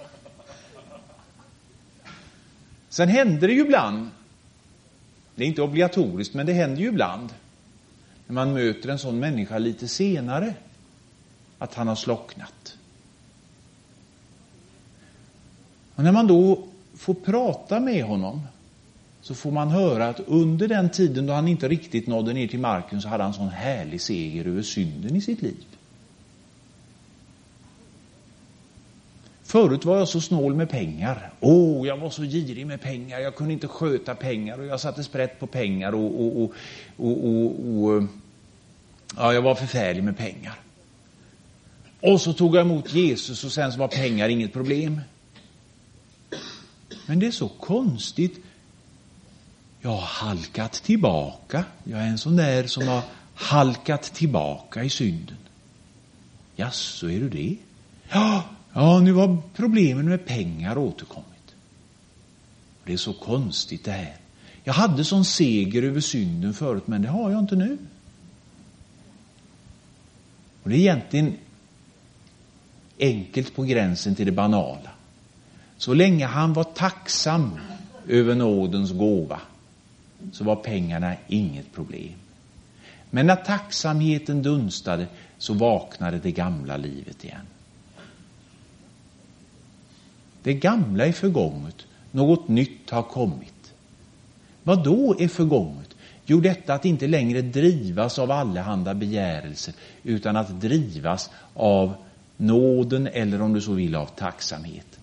Sen händer det ju ibland, det är inte obligatoriskt, men det händer ju ibland, när man möter en sån människa lite senare, att han har slocknat. Och när man då får prata med honom, så får man höra att under den tiden då han inte riktigt nådde ner till marken, så hade han sån härlig seger över synden i sitt liv. Förut var jag så snål med pengar. Jag var så girig med pengar. Jag kunde inte sköta pengar, och jag satte sprätt på pengar och jag var förfärlig med pengar. Och så tog jag emot Jesus, och sen så var pengar inget problem. Men det är så konstigt. Jag har halkat tillbaka. Jag är en sån där som har halkat tillbaka i synden. Ja, så är du det? Ja, nu har problemen med pengar återkommit. Det är så konstigt det här. Jag hade sån seger över synden förut, men det har jag inte nu. Och det är egentligen enkelt på gränsen till det banala. Så länge han var tacksam över nådens gåva, så var pengarna inget problem. Men när tacksamheten dunstade, så vaknade det gamla livet igen. Det gamla är förgånget. Något nytt har kommit. Vad då är förgånget? Jo, detta att inte längre drivas av allehanda begärelser, utan att drivas av nåden, eller om du så vill av tacksamheten.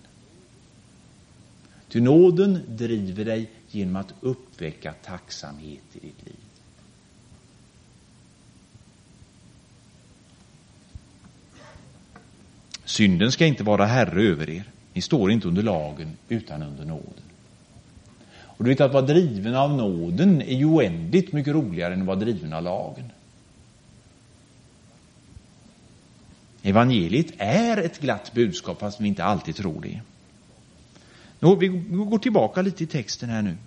Ty nåden driver dig genom att uppväcka tacksamhet i ditt liv. Synden ska inte vara herre över er. Ni står inte under lagen, utan under nåden. Och du vet att vara driven av nåden är ju oändligt mycket roligare än att vara driven av lagen. Evangeliet är ett glatt budskap, fast vi inte alltid tror det. Vi går tillbaka lite i texten här nu.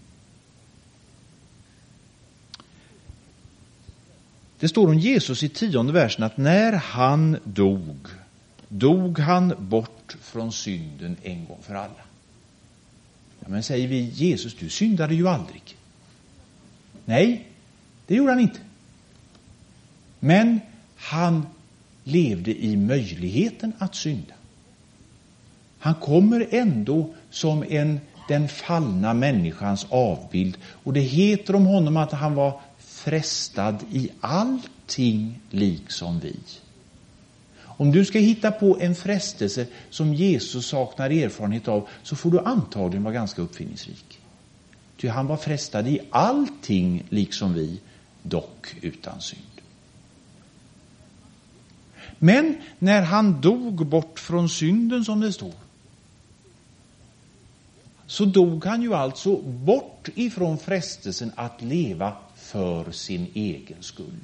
Det står om Jesus i 10:e versen att när han dog han bort från synden en gång för alla. Ja, men säger vi, Jesus, du syndade ju aldrig. Nej, det gjorde han inte. Men han levde i möjligheten att synda. Han kommer ändå som en den fallna människans avbild. Och det heter om honom att han var frestad i allting liksom vi. Om du ska hitta på en frestelse som Jesus saknar erfarenhet av, så får du antagligen vara ganska uppfinningsrik. Ty han var frestad i allting liksom vi, dock utan synd. Men när han dog bort från synden, som det står, så dog han ju alltså bort ifrån frestelsen att leva för sin egen skull.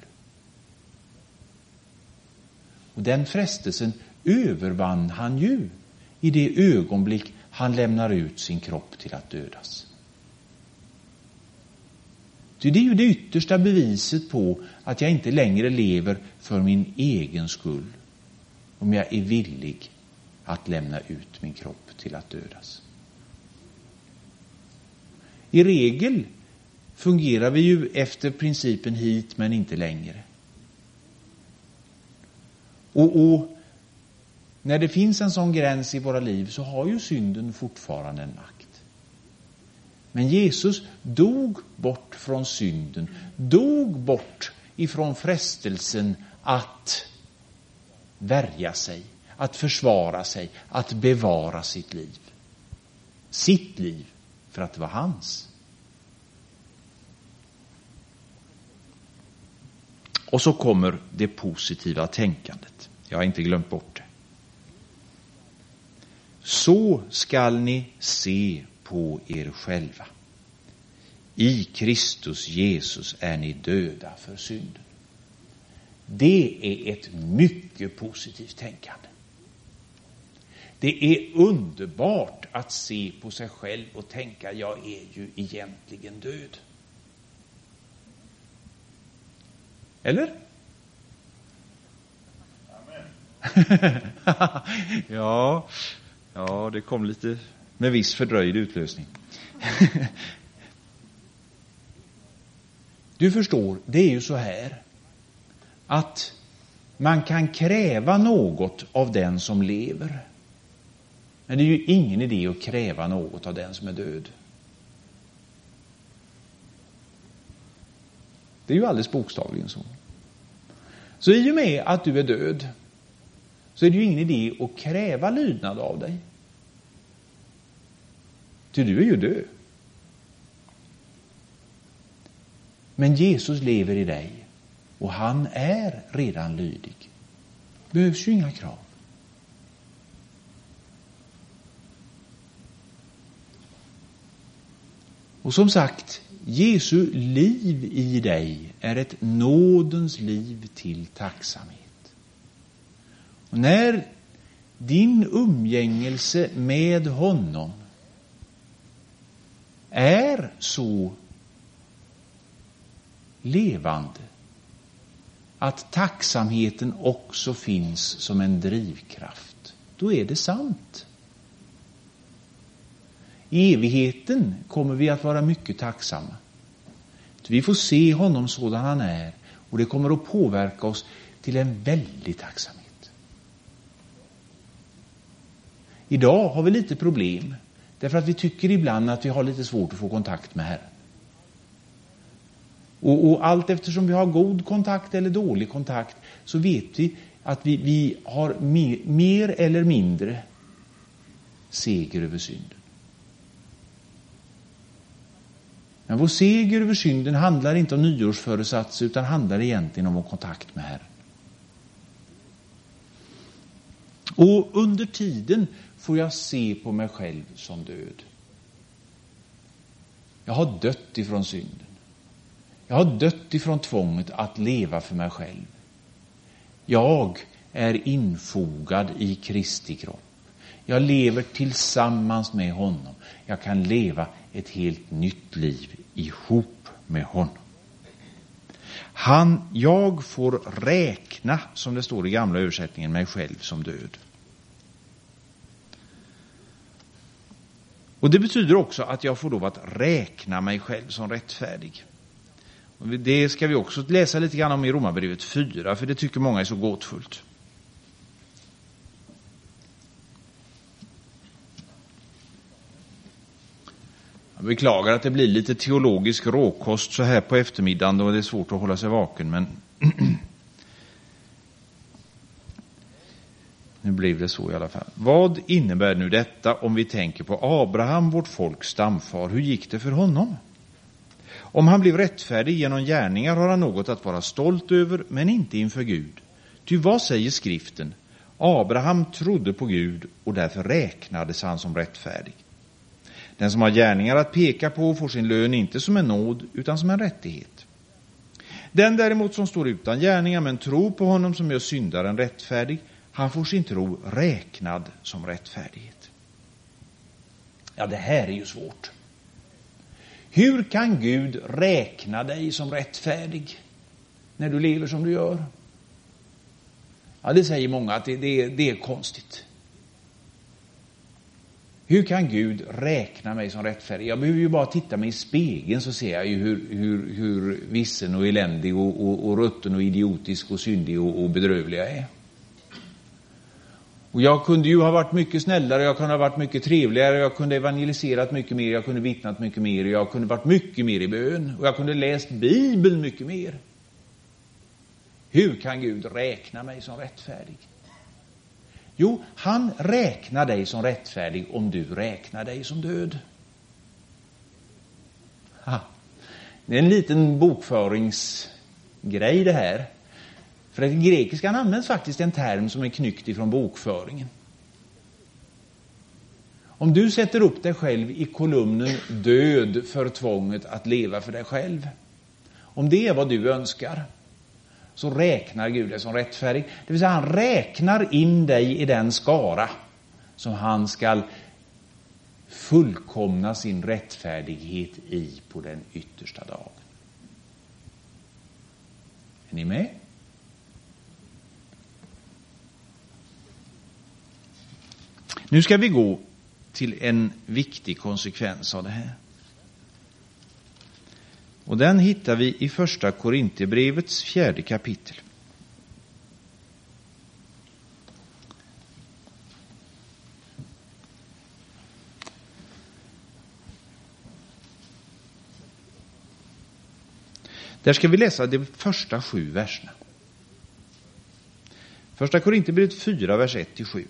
Och den frestelsen övervann han ju i det ögonblick han lämnar ut sin kropp till att dödas. Det är ju det yttersta beviset på att jag inte längre lever för min egen skull, om jag är villig att lämna ut min kropp till att dödas. I regel fungerar vi ju efter principen hit men inte längre. Och när det finns en sån gräns i våra liv så har ju synden fortfarande en makt. Men Jesus dog bort från synden, dog bort ifrån frestelsen att värja sig, att försvara sig, att bevara sitt liv. Sitt liv, för att det var hans. Och så kommer det positiva tänkandet. Jag har inte glömt bort det. Så skall ni se på er själva. I Kristus Jesus är ni döda för synden. Det är ett mycket positivt tänkande. Det är underbart att se på sig själv och tänka, jag är ju egentligen död. Eller? Amen. Ja, det kom lite med viss fördröjd utlösning. Du förstår, det är ju så här att man kan kräva något av den som lever. Men det är ju ingen idé att kräva något av den som är död. Det är ju alldeles bokstavligen så. Så i och med att du är död så är det ju ingen idé att kräva lydnad av dig. Ty du är ju död. Men Jesus lever i dig och han är redan lydig. Behövs ju inga krav. Och som sagt, Jesu liv i dig är ett nådens liv till tacksamhet. Och när din umgängelse med honom är så levande att tacksamheten också finns som en drivkraft, då är det sant. I evigheten kommer vi att vara mycket tacksamma. Vi får se honom sådan han är och det kommer att påverka oss till en väldig tacksamhet. Idag har vi lite problem därför att vi tycker ibland att vi har lite svårt att få kontakt med Herren. Och allt eftersom vi har god kontakt eller dålig kontakt så vet vi att vi har mer eller mindre seger över synden. Men vår seger över synden handlar inte om nyårsföresats utan handlar egentligen om kontakt med Herren. Och under tiden får jag se på mig själv som död. Jag har dött ifrån synden. Jag har dött ifrån tvånget att leva för mig själv. Jag är infogad i Kristi kropp. Jag lever tillsammans med honom. Jag kan leva ett helt nytt liv ihop med honom. Jag får räkna, som det står i gamla översättningen, mig själv som död. Och det betyder också att jag får lov att räkna mig själv som rättfärdig. Och det ska vi också läsa lite grann om i Romarbrevet 4, för det tycker många är så gåtfullt. Jag beklagar att det blir lite teologisk råkost så här på eftermiddagen och det är svårt att hålla sig vaken, men nu blev det så i alla fall. Vad innebär nu detta om vi tänker på Abraham, vårt folks stamfar? Hur gick det för honom? Om han blev rättfärdig genom gärningar har han något att vara stolt över, men inte inför Gud. Ty vad säger skriften? Abraham trodde på Gud och därför räknades han som rättfärdig. Den som har gärningar att peka på får sin lön inte som en nåd utan som en rättighet. Den däremot som står utan gärningar men tror på honom som gör syndaren rättfärdig, han får sin tro räknad som rättfärdighet. Ja, det här är ju svårt. Hur kan Gud räkna dig som rättfärdig när du lever som du gör? Ja, det säger många att det är konstigt. Hur kan Gud räkna mig som rättfärdig? Jag behöver ju bara titta mig i spegeln så ser jag ju hur vissen och eländig och rutten och idiotisk och syndig och bedrövlig jag är. Och jag kunde ju ha varit mycket snällare, jag kunde ha varit mycket trevligare, jag kunde evangeliserat mycket mer, jag kunde vittnat mycket mer, jag kunde varit mycket mer i bön och jag kunde läst Bibeln mycket mer. Hur kan Gud räkna mig som rättfärdig? Jo, han räknar dig som rättfärdig om du räknar dig som död. Det är en liten bokföringsgrej det här. För i grekiskan används faktiskt en term som är knyckt ifrån bokföringen. Om du sätter upp dig själv i kolumnen död för tvånget att leva för dig själv. Om det är vad du önskar, så räknar Gud dig som rättfärdig. Det vill säga han räknar in dig i den skara som han ska fullkomna sin rättfärdighet i på den yttersta dagen. Är ni med? Nu ska vi gå till en viktig konsekvens av det här. Och den hittar vi i första Korinthierbrevets 4:e kapitel. Där ska vi läsa de första 7 verserna. Första Korinthierbrevet 4, vers 1-7.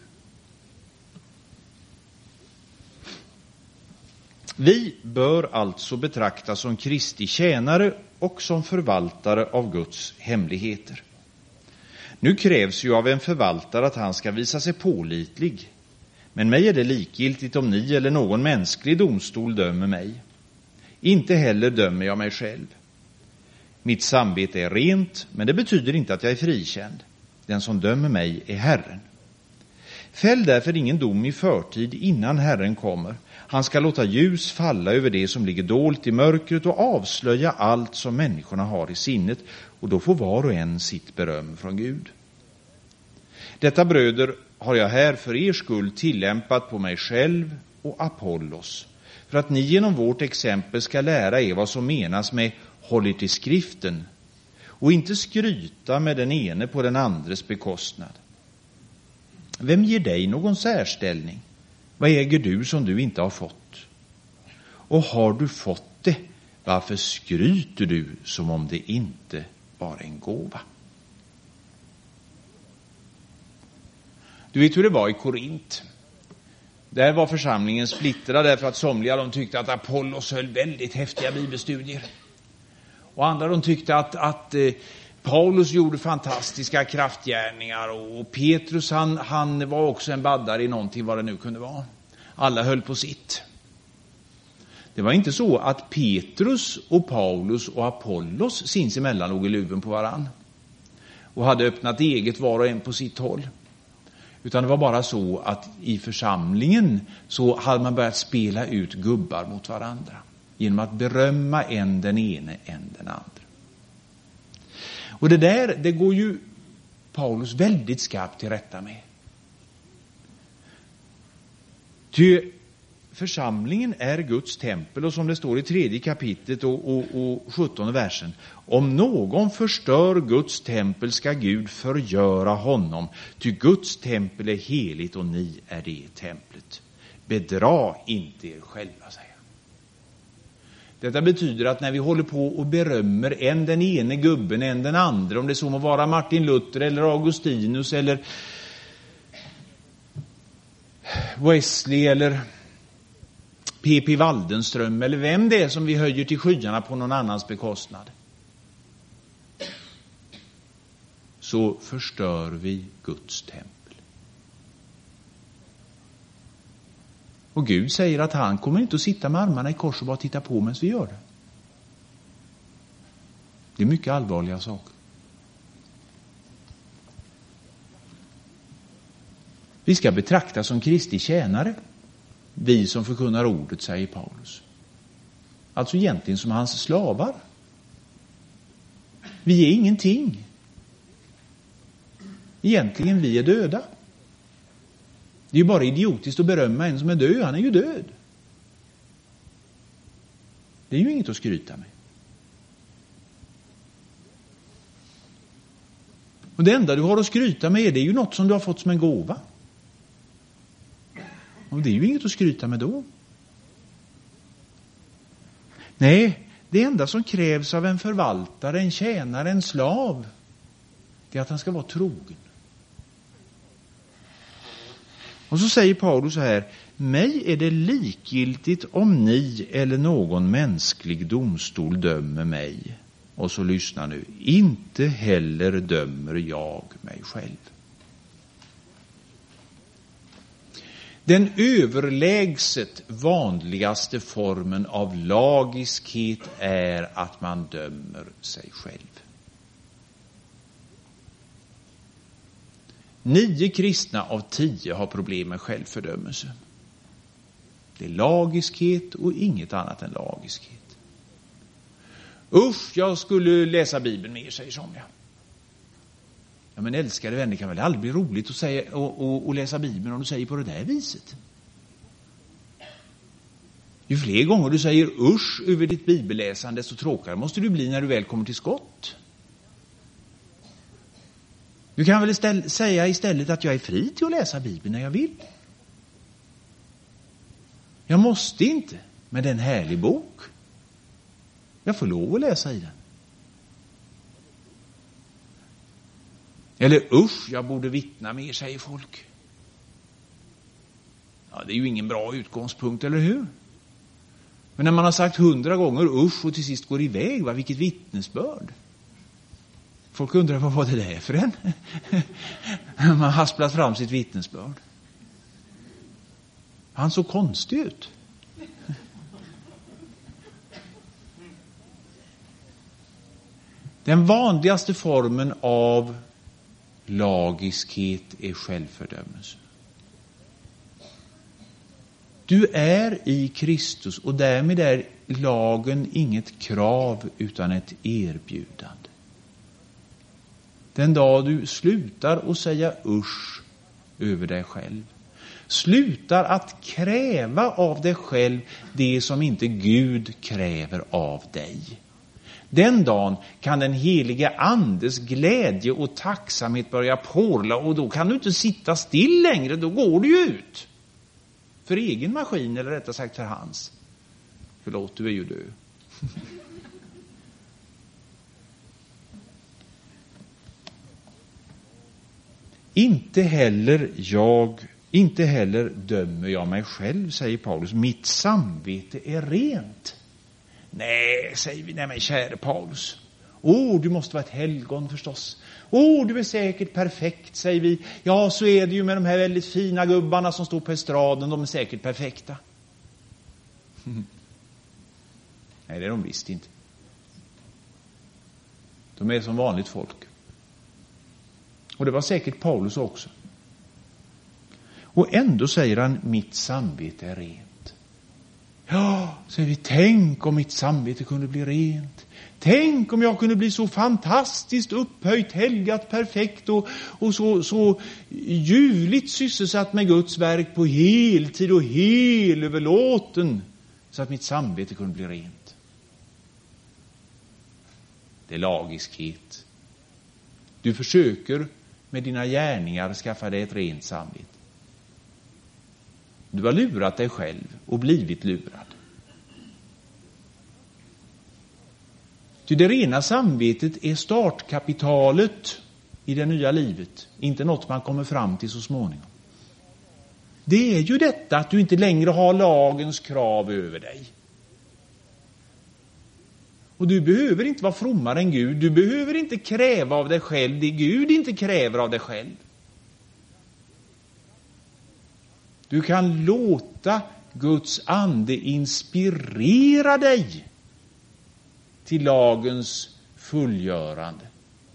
Vi bör alltså betraktas som Kristi tjänare och som förvaltare av Guds hemligheter. Nu krävs ju av en förvaltare att han ska visa sig pålitlig. Men mig är det likgiltigt om ni eller någon mänsklig domstol dömer mig. Inte heller dömer jag mig själv. Mitt samvete är rent, men det betyder inte att jag är frikänd. Den som dömer mig är Herren. Fäll därför ingen dom i förtid innan Herren kommer. Han ska låta ljus falla över det som ligger dolt i mörkret och avslöja allt som människorna har i sinnet. Och då får var och en sitt beröm från Gud. Detta, bröder, har jag här för er skull tillämpat på mig själv och Apollos. För att ni genom vårt exempel ska lära er vad som menas med håll er till skriften. Och inte skryta med den ene på den andres bekostnad. Vem ger dig någon särställning? Vad äger du som du inte har fått? Och har du fått det, varför skryter du som om det inte var en gåva? Du vet hur det var i Korint. Där var församlingen splittrad därför att somliga de tyckte att Apollos höll väldigt häftiga bibelstudier. Och andra de tyckte att Paulus gjorde fantastiska kraftgärningar och Petrus han var också en baddare i någonting vad det nu kunde vara. Alla höll på sitt. Det var inte så att Petrus och Paulus och Apollos sinsemellan låg i luven på varann och hade öppnat eget var och en på sitt håll. Utan det var bara så att i församlingen så hade man börjat spela ut gubbar mot varandra genom att berömma en den ene än den andra. Och det går ju Paulus väldigt skarpt till rätta med. Ty församlingen är Guds tempel och som det står i 3:e kapitlet och 17:e versen. Om någon förstör Guds tempel ska Gud förgöra honom. Ty Guds tempel är heligt och ni är det templet. Bedra inte er själva, säger han. Detta betyder att när vi håller på och berömmer en den ene gubben, en den andra, om det så må vara Martin Luther eller Augustinus eller Wesley eller P.P. Waldenström eller vem det är som vi höjer till skyarna på någon annans bekostnad, så förstör vi Guds tempel. Och Gud säger att han kommer inte att sitta med armarna i kors och bara titta på medan vi gör det. Det är mycket allvarliga saker. Vi ska betraktas som Kristi tjänare, vi som förkunnar ordet, säger Paulus. Alltså egentligen som hans slavar. Vi är ingenting. Egentligen vi är döda. Det är ju bara idiotiskt att berömma en som är död. Han är ju död. Det är ju inget att skryta med. Och det enda du har att skryta med, det är ju något som du har fått som en gåva. Och det är ju inget att skryta med då. Nej, det enda som krävs av en förvaltare, en tjänare, en slav, det är att han ska vara trogen. Och så säger Paulus så här: mig är det likgiltigt om ni eller någon mänsklig domstol dömer mig. Och så lyssna nu. Inte heller dömer jag mig själv. Den överlägset vanligaste formen av lagiskhet är att man dömer sig själv. 9 kristna av 10 har problem med självfördömelse. Det är lagiskhet och inget annat än lagiskhet. Usch, jag skulle läsa Bibeln mer, säger somliga. Ja, men älskade vänner, kan väl aldrig bli roligt att säga, och läsa Bibeln om du säger på det där viset. Ju fler gånger du säger usch över ditt bibelläsande, så tråkigare måste du bli när du väl kommer till skott. Du kan väl säga istället att jag är fri till att läsa Bibeln när jag vill. Jag måste inte, men det är en härlig bok. Jag får lov att läsa i den. Eller usch, jag borde vittna mer, säger folk. Ja, det är ju ingen bra utgångspunkt, eller hur? Men när man har sagt 100 gånger usch och till sist går iväg, vilket vittnesbörd. Folk undrar, vad var det där för en? Man har hasplat fram sitt vittnesbörd. Han såg konstig ut. Den vanligaste formen av lagiskhet är självfördömelse. Du är i Kristus och därmed är lagen inget krav utan ett erbjudande. Den dag du slutar att säga usch över dig själv, slutar att kräva av dig själv det som inte Gud kräver av dig, den dagen kan den heliga andes glädje och tacksamhet börja porla, och då kan du inte sitta still längre, då går du ut för egen maskin, eller rättare sagt för hans. Förlåt, du är ju död. Inte heller dömer jag mig själv, säger Paulus. Mitt samvete är rent. Nej, säger vi. Nej, men käre Paulus. Du måste vara ett helgon förstås. Du är säkert perfekt, säger vi. Ja, så är det ju med de här väldigt fina gubbarna som står på estraden. De är säkert perfekta. Nej, det är de visst inte. De är som vanligt folk. Och det var säkert Paulus också. Och ändå säger han, mitt samvete är rent. Ja, säger vi, tänk om mitt samvete kunde bli rent. Tänk om jag kunde bli så fantastiskt upphöjt, helgat, perfekt och så ljuvligt sysselsatt med Guds verk på heltid och helöverlåten, så att mitt samvete kunde bli rent. Det är lagiskhet. Du försöker med dina gärningar skaffa dig ett rent samvete. Du har lurat dig själv och blivit lurad. Ty det rena samvetet är startkapitalet i det nya livet, inte något man kommer fram till så småningom. Det är ju detta att du inte längre har lagens krav över dig. Och du behöver inte vara frommare än Gud. Du behöver inte kräva av dig själv det Gud inte kräver av dig själv. Du kan låta Guds ande inspirera dig till lagens fullgörande.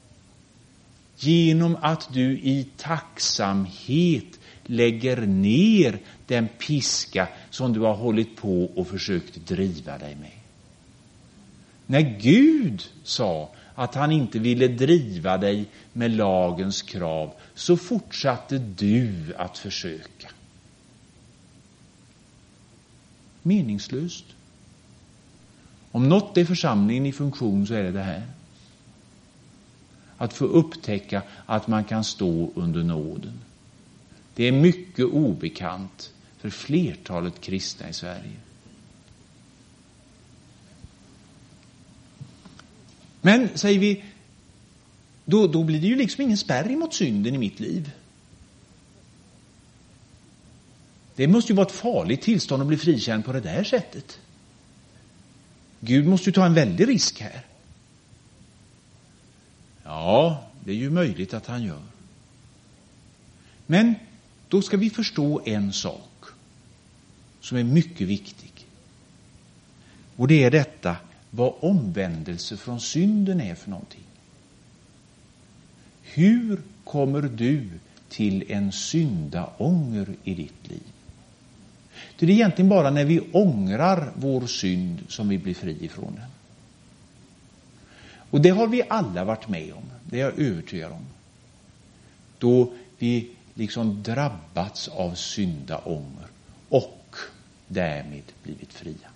Genom att du i tacksamhet lägger ner den piska som du har hållit på och försökt driva dig med. När Gud sa att han inte ville driva dig med lagens krav, så fortsatte du att försöka. Meningslöst. Om något är församlingen i funktion så är det här. Att få upptäcka att man kan stå under nåden. Det är mycket obekant för flertalet kristna i Sverige. Men, säger vi, då blir det ju liksom ingen spärr mot synden i mitt liv. Det måste ju vara ett farligt tillstånd att bli frikänd på det där sättet. Gud måste ju ta en väldig risk här. Ja, det är ju möjligt att han gör. Men då ska vi förstå en sak som är mycket viktig. Och det är detta, vad omvändelse från synden är för någonting. Hur kommer du till en syndaånger i ditt liv? Det är egentligen bara när vi ångrar vår synd som vi blir fri ifrån den. Och det har vi alla varit med om, det är jag övertygad om. Då vi liksom drabbats av syndaånger och därmed blivit fria.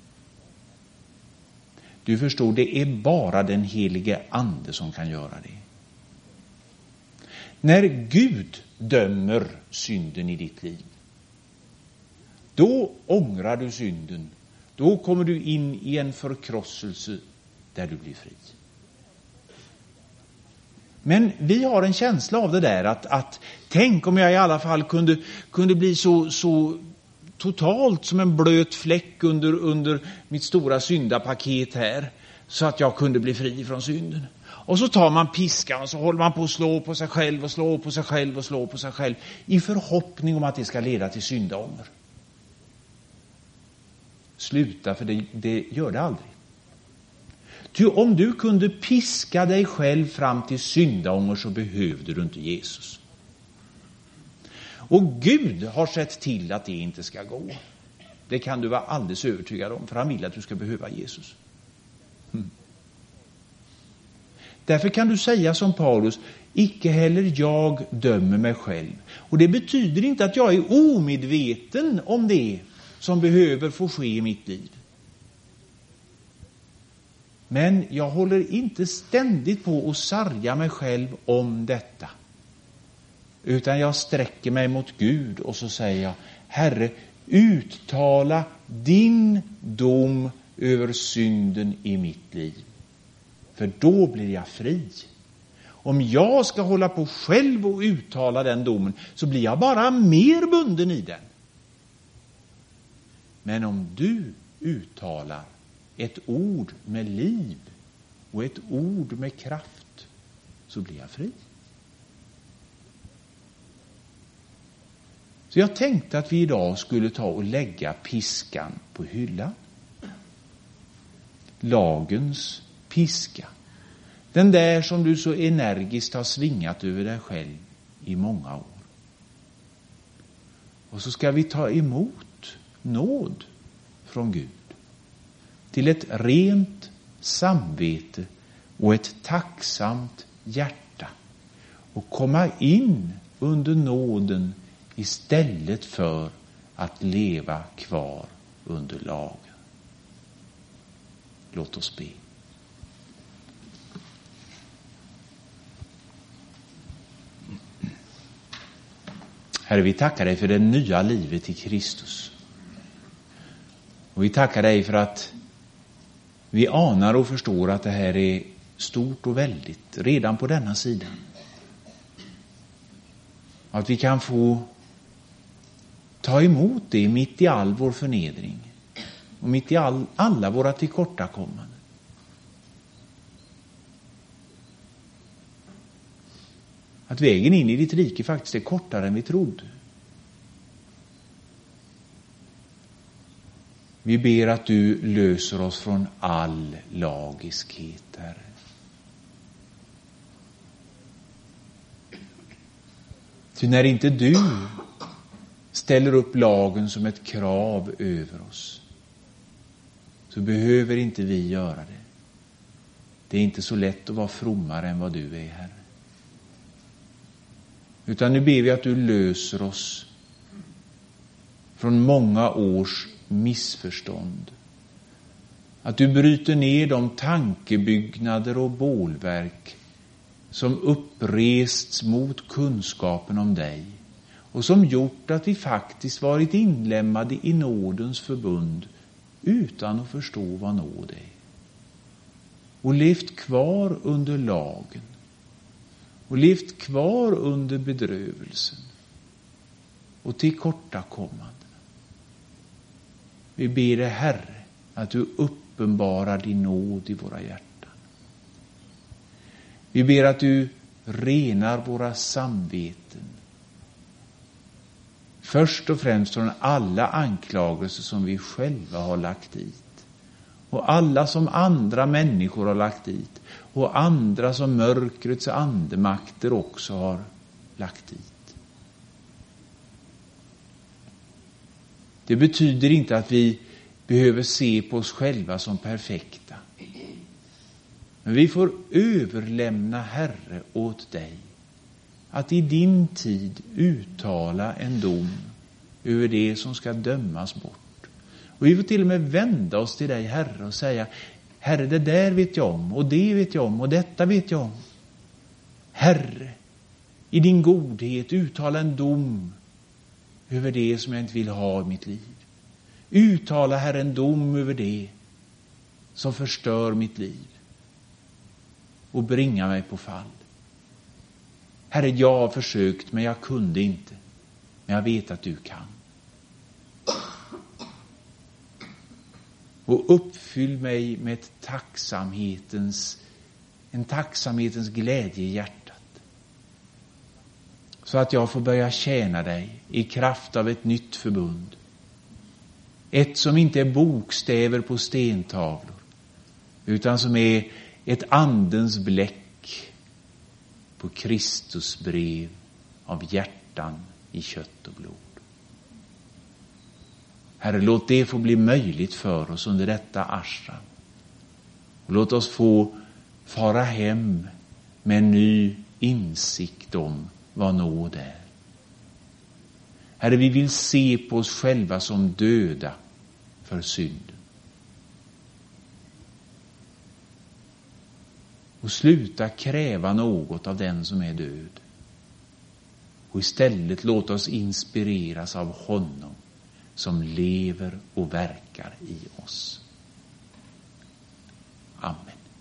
Du förstår, det är bara den helige ande som kan göra det. När Gud dömer synden i ditt liv, då ångrar du synden. Då kommer du in i en förkrosselse där du blir fri. Men vi har en känsla av det där att tänk om jag i alla fall kunde bli så totalt som en blöt fläck under mitt stora syndapaket här, så att jag kunde bli fri från synden. Och så tar man piskan och så håller man på att slå på sig själv och slå på sig själv och slå på sig själv i förhoppning om att det ska leda till syndaånger. Sluta, för det gör det aldrig. Ty om du kunde piska dig själv fram till syndaånger så behövde du inte Jesus. Och Gud har sett till att det inte ska gå. Det kan du vara alldeles övertygad om, för han vill att du ska behöva Jesus. Därför kan du säga som Paulus, icke heller jag dömer mig själv. Och det betyder inte att jag är omedveten om det som behöver få ske i mitt liv. Men jag håller inte ständigt på att sarga mig själv om detta. Utan jag sträcker mig mot Gud och så säger jag, Herre, uttala din dom över synden i mitt liv. För då blir jag fri. Om jag ska hålla på själv och uttala den domen så blir jag bara mer bunden i den. Men om du uttalar ett ord med liv och ett ord med kraft så blir jag fri. Så jag tänkte att vi idag skulle ta och lägga piskan på hyllan. Lagens piska. Den där som du så energiskt har svingat över dig själv i många år. Och så ska vi ta emot nåd från Gud. Till ett rent samvete och ett tacksamt hjärta. Och komma in under nåden istället för att leva kvar under lagen. Låt oss be. Herre, vi tackar dig för det nya livet i Kristus. Och vi tackar dig för att Vi anar och förstår att det här är stort och väldigt redan på denna sidan. Att vi kan få ta emot det mitt i all vår förnedring och mitt i alla våra tillkortakommanden. Att vägen in i ditt rike faktiskt är kortare än vi trodde. Vi ber att du löser oss från all lagiskhet, Herre. Ty när inte du ställer upp lagen som ett krav över oss, så behöver inte vi göra det. Det är inte så lätt att vara frommare än vad du är, Herre. Utan nu ber vi att du löser oss från många års missförstånd. Att du bryter ner de tankebyggnader och bålverk som upprests mot kunskapen om dig och som gjort att vi faktiskt varit inlämnade i nådens förbund utan att förstå vad nåd är. Och levt kvar under lagen och levt kvar under bedrövelsen och tillkortakommanden. Vi ber dig, Herre, att du uppenbarar din nåd i våra hjärtan. Vi ber att du renar våra samveten. Först och främst från alla anklagelser som vi själva har lagt dit. Och alla som andra människor har lagt dit. Och andra som mörkrets andemakter också har lagt dit. Det betyder inte att vi behöver se på oss själva som perfekta. Men vi får överlämna, Herre, åt dig att i din tid uttala en dom över det som ska dömas bort. Och vi får till och med vända oss till dig, Herre, och säga: Herre, det där vet jag om, och det vet jag om, och detta vet jag om. Herre, i din godhet uttala en dom över det som jag inte vill ha i mitt liv. Uttala, Herre, en dom över det som förstör mitt liv och bringa mig på fall. Herre, jag har försökt, men jag kunde inte. Men jag vet att du kan. Och uppfyll mig med en tacksamhetens glädje i hjärtat. Så att jag får börja tjäna dig i kraft av ett nytt förbund. Ett som inte är bokstäver på stentavlor, utan som är ett andens bläck på Kristus brev av hjärtan i kött och blod. Herre, låt det få bli möjligt för oss under detta ashram. Och låt oss få fara hem med en ny insikt om vad nåd är. Herre, vi vill se på oss själva som döda för synden. Och sluta kräva något av den som är död. Och istället låt oss inspireras av honom som lever och verkar i oss. Amen.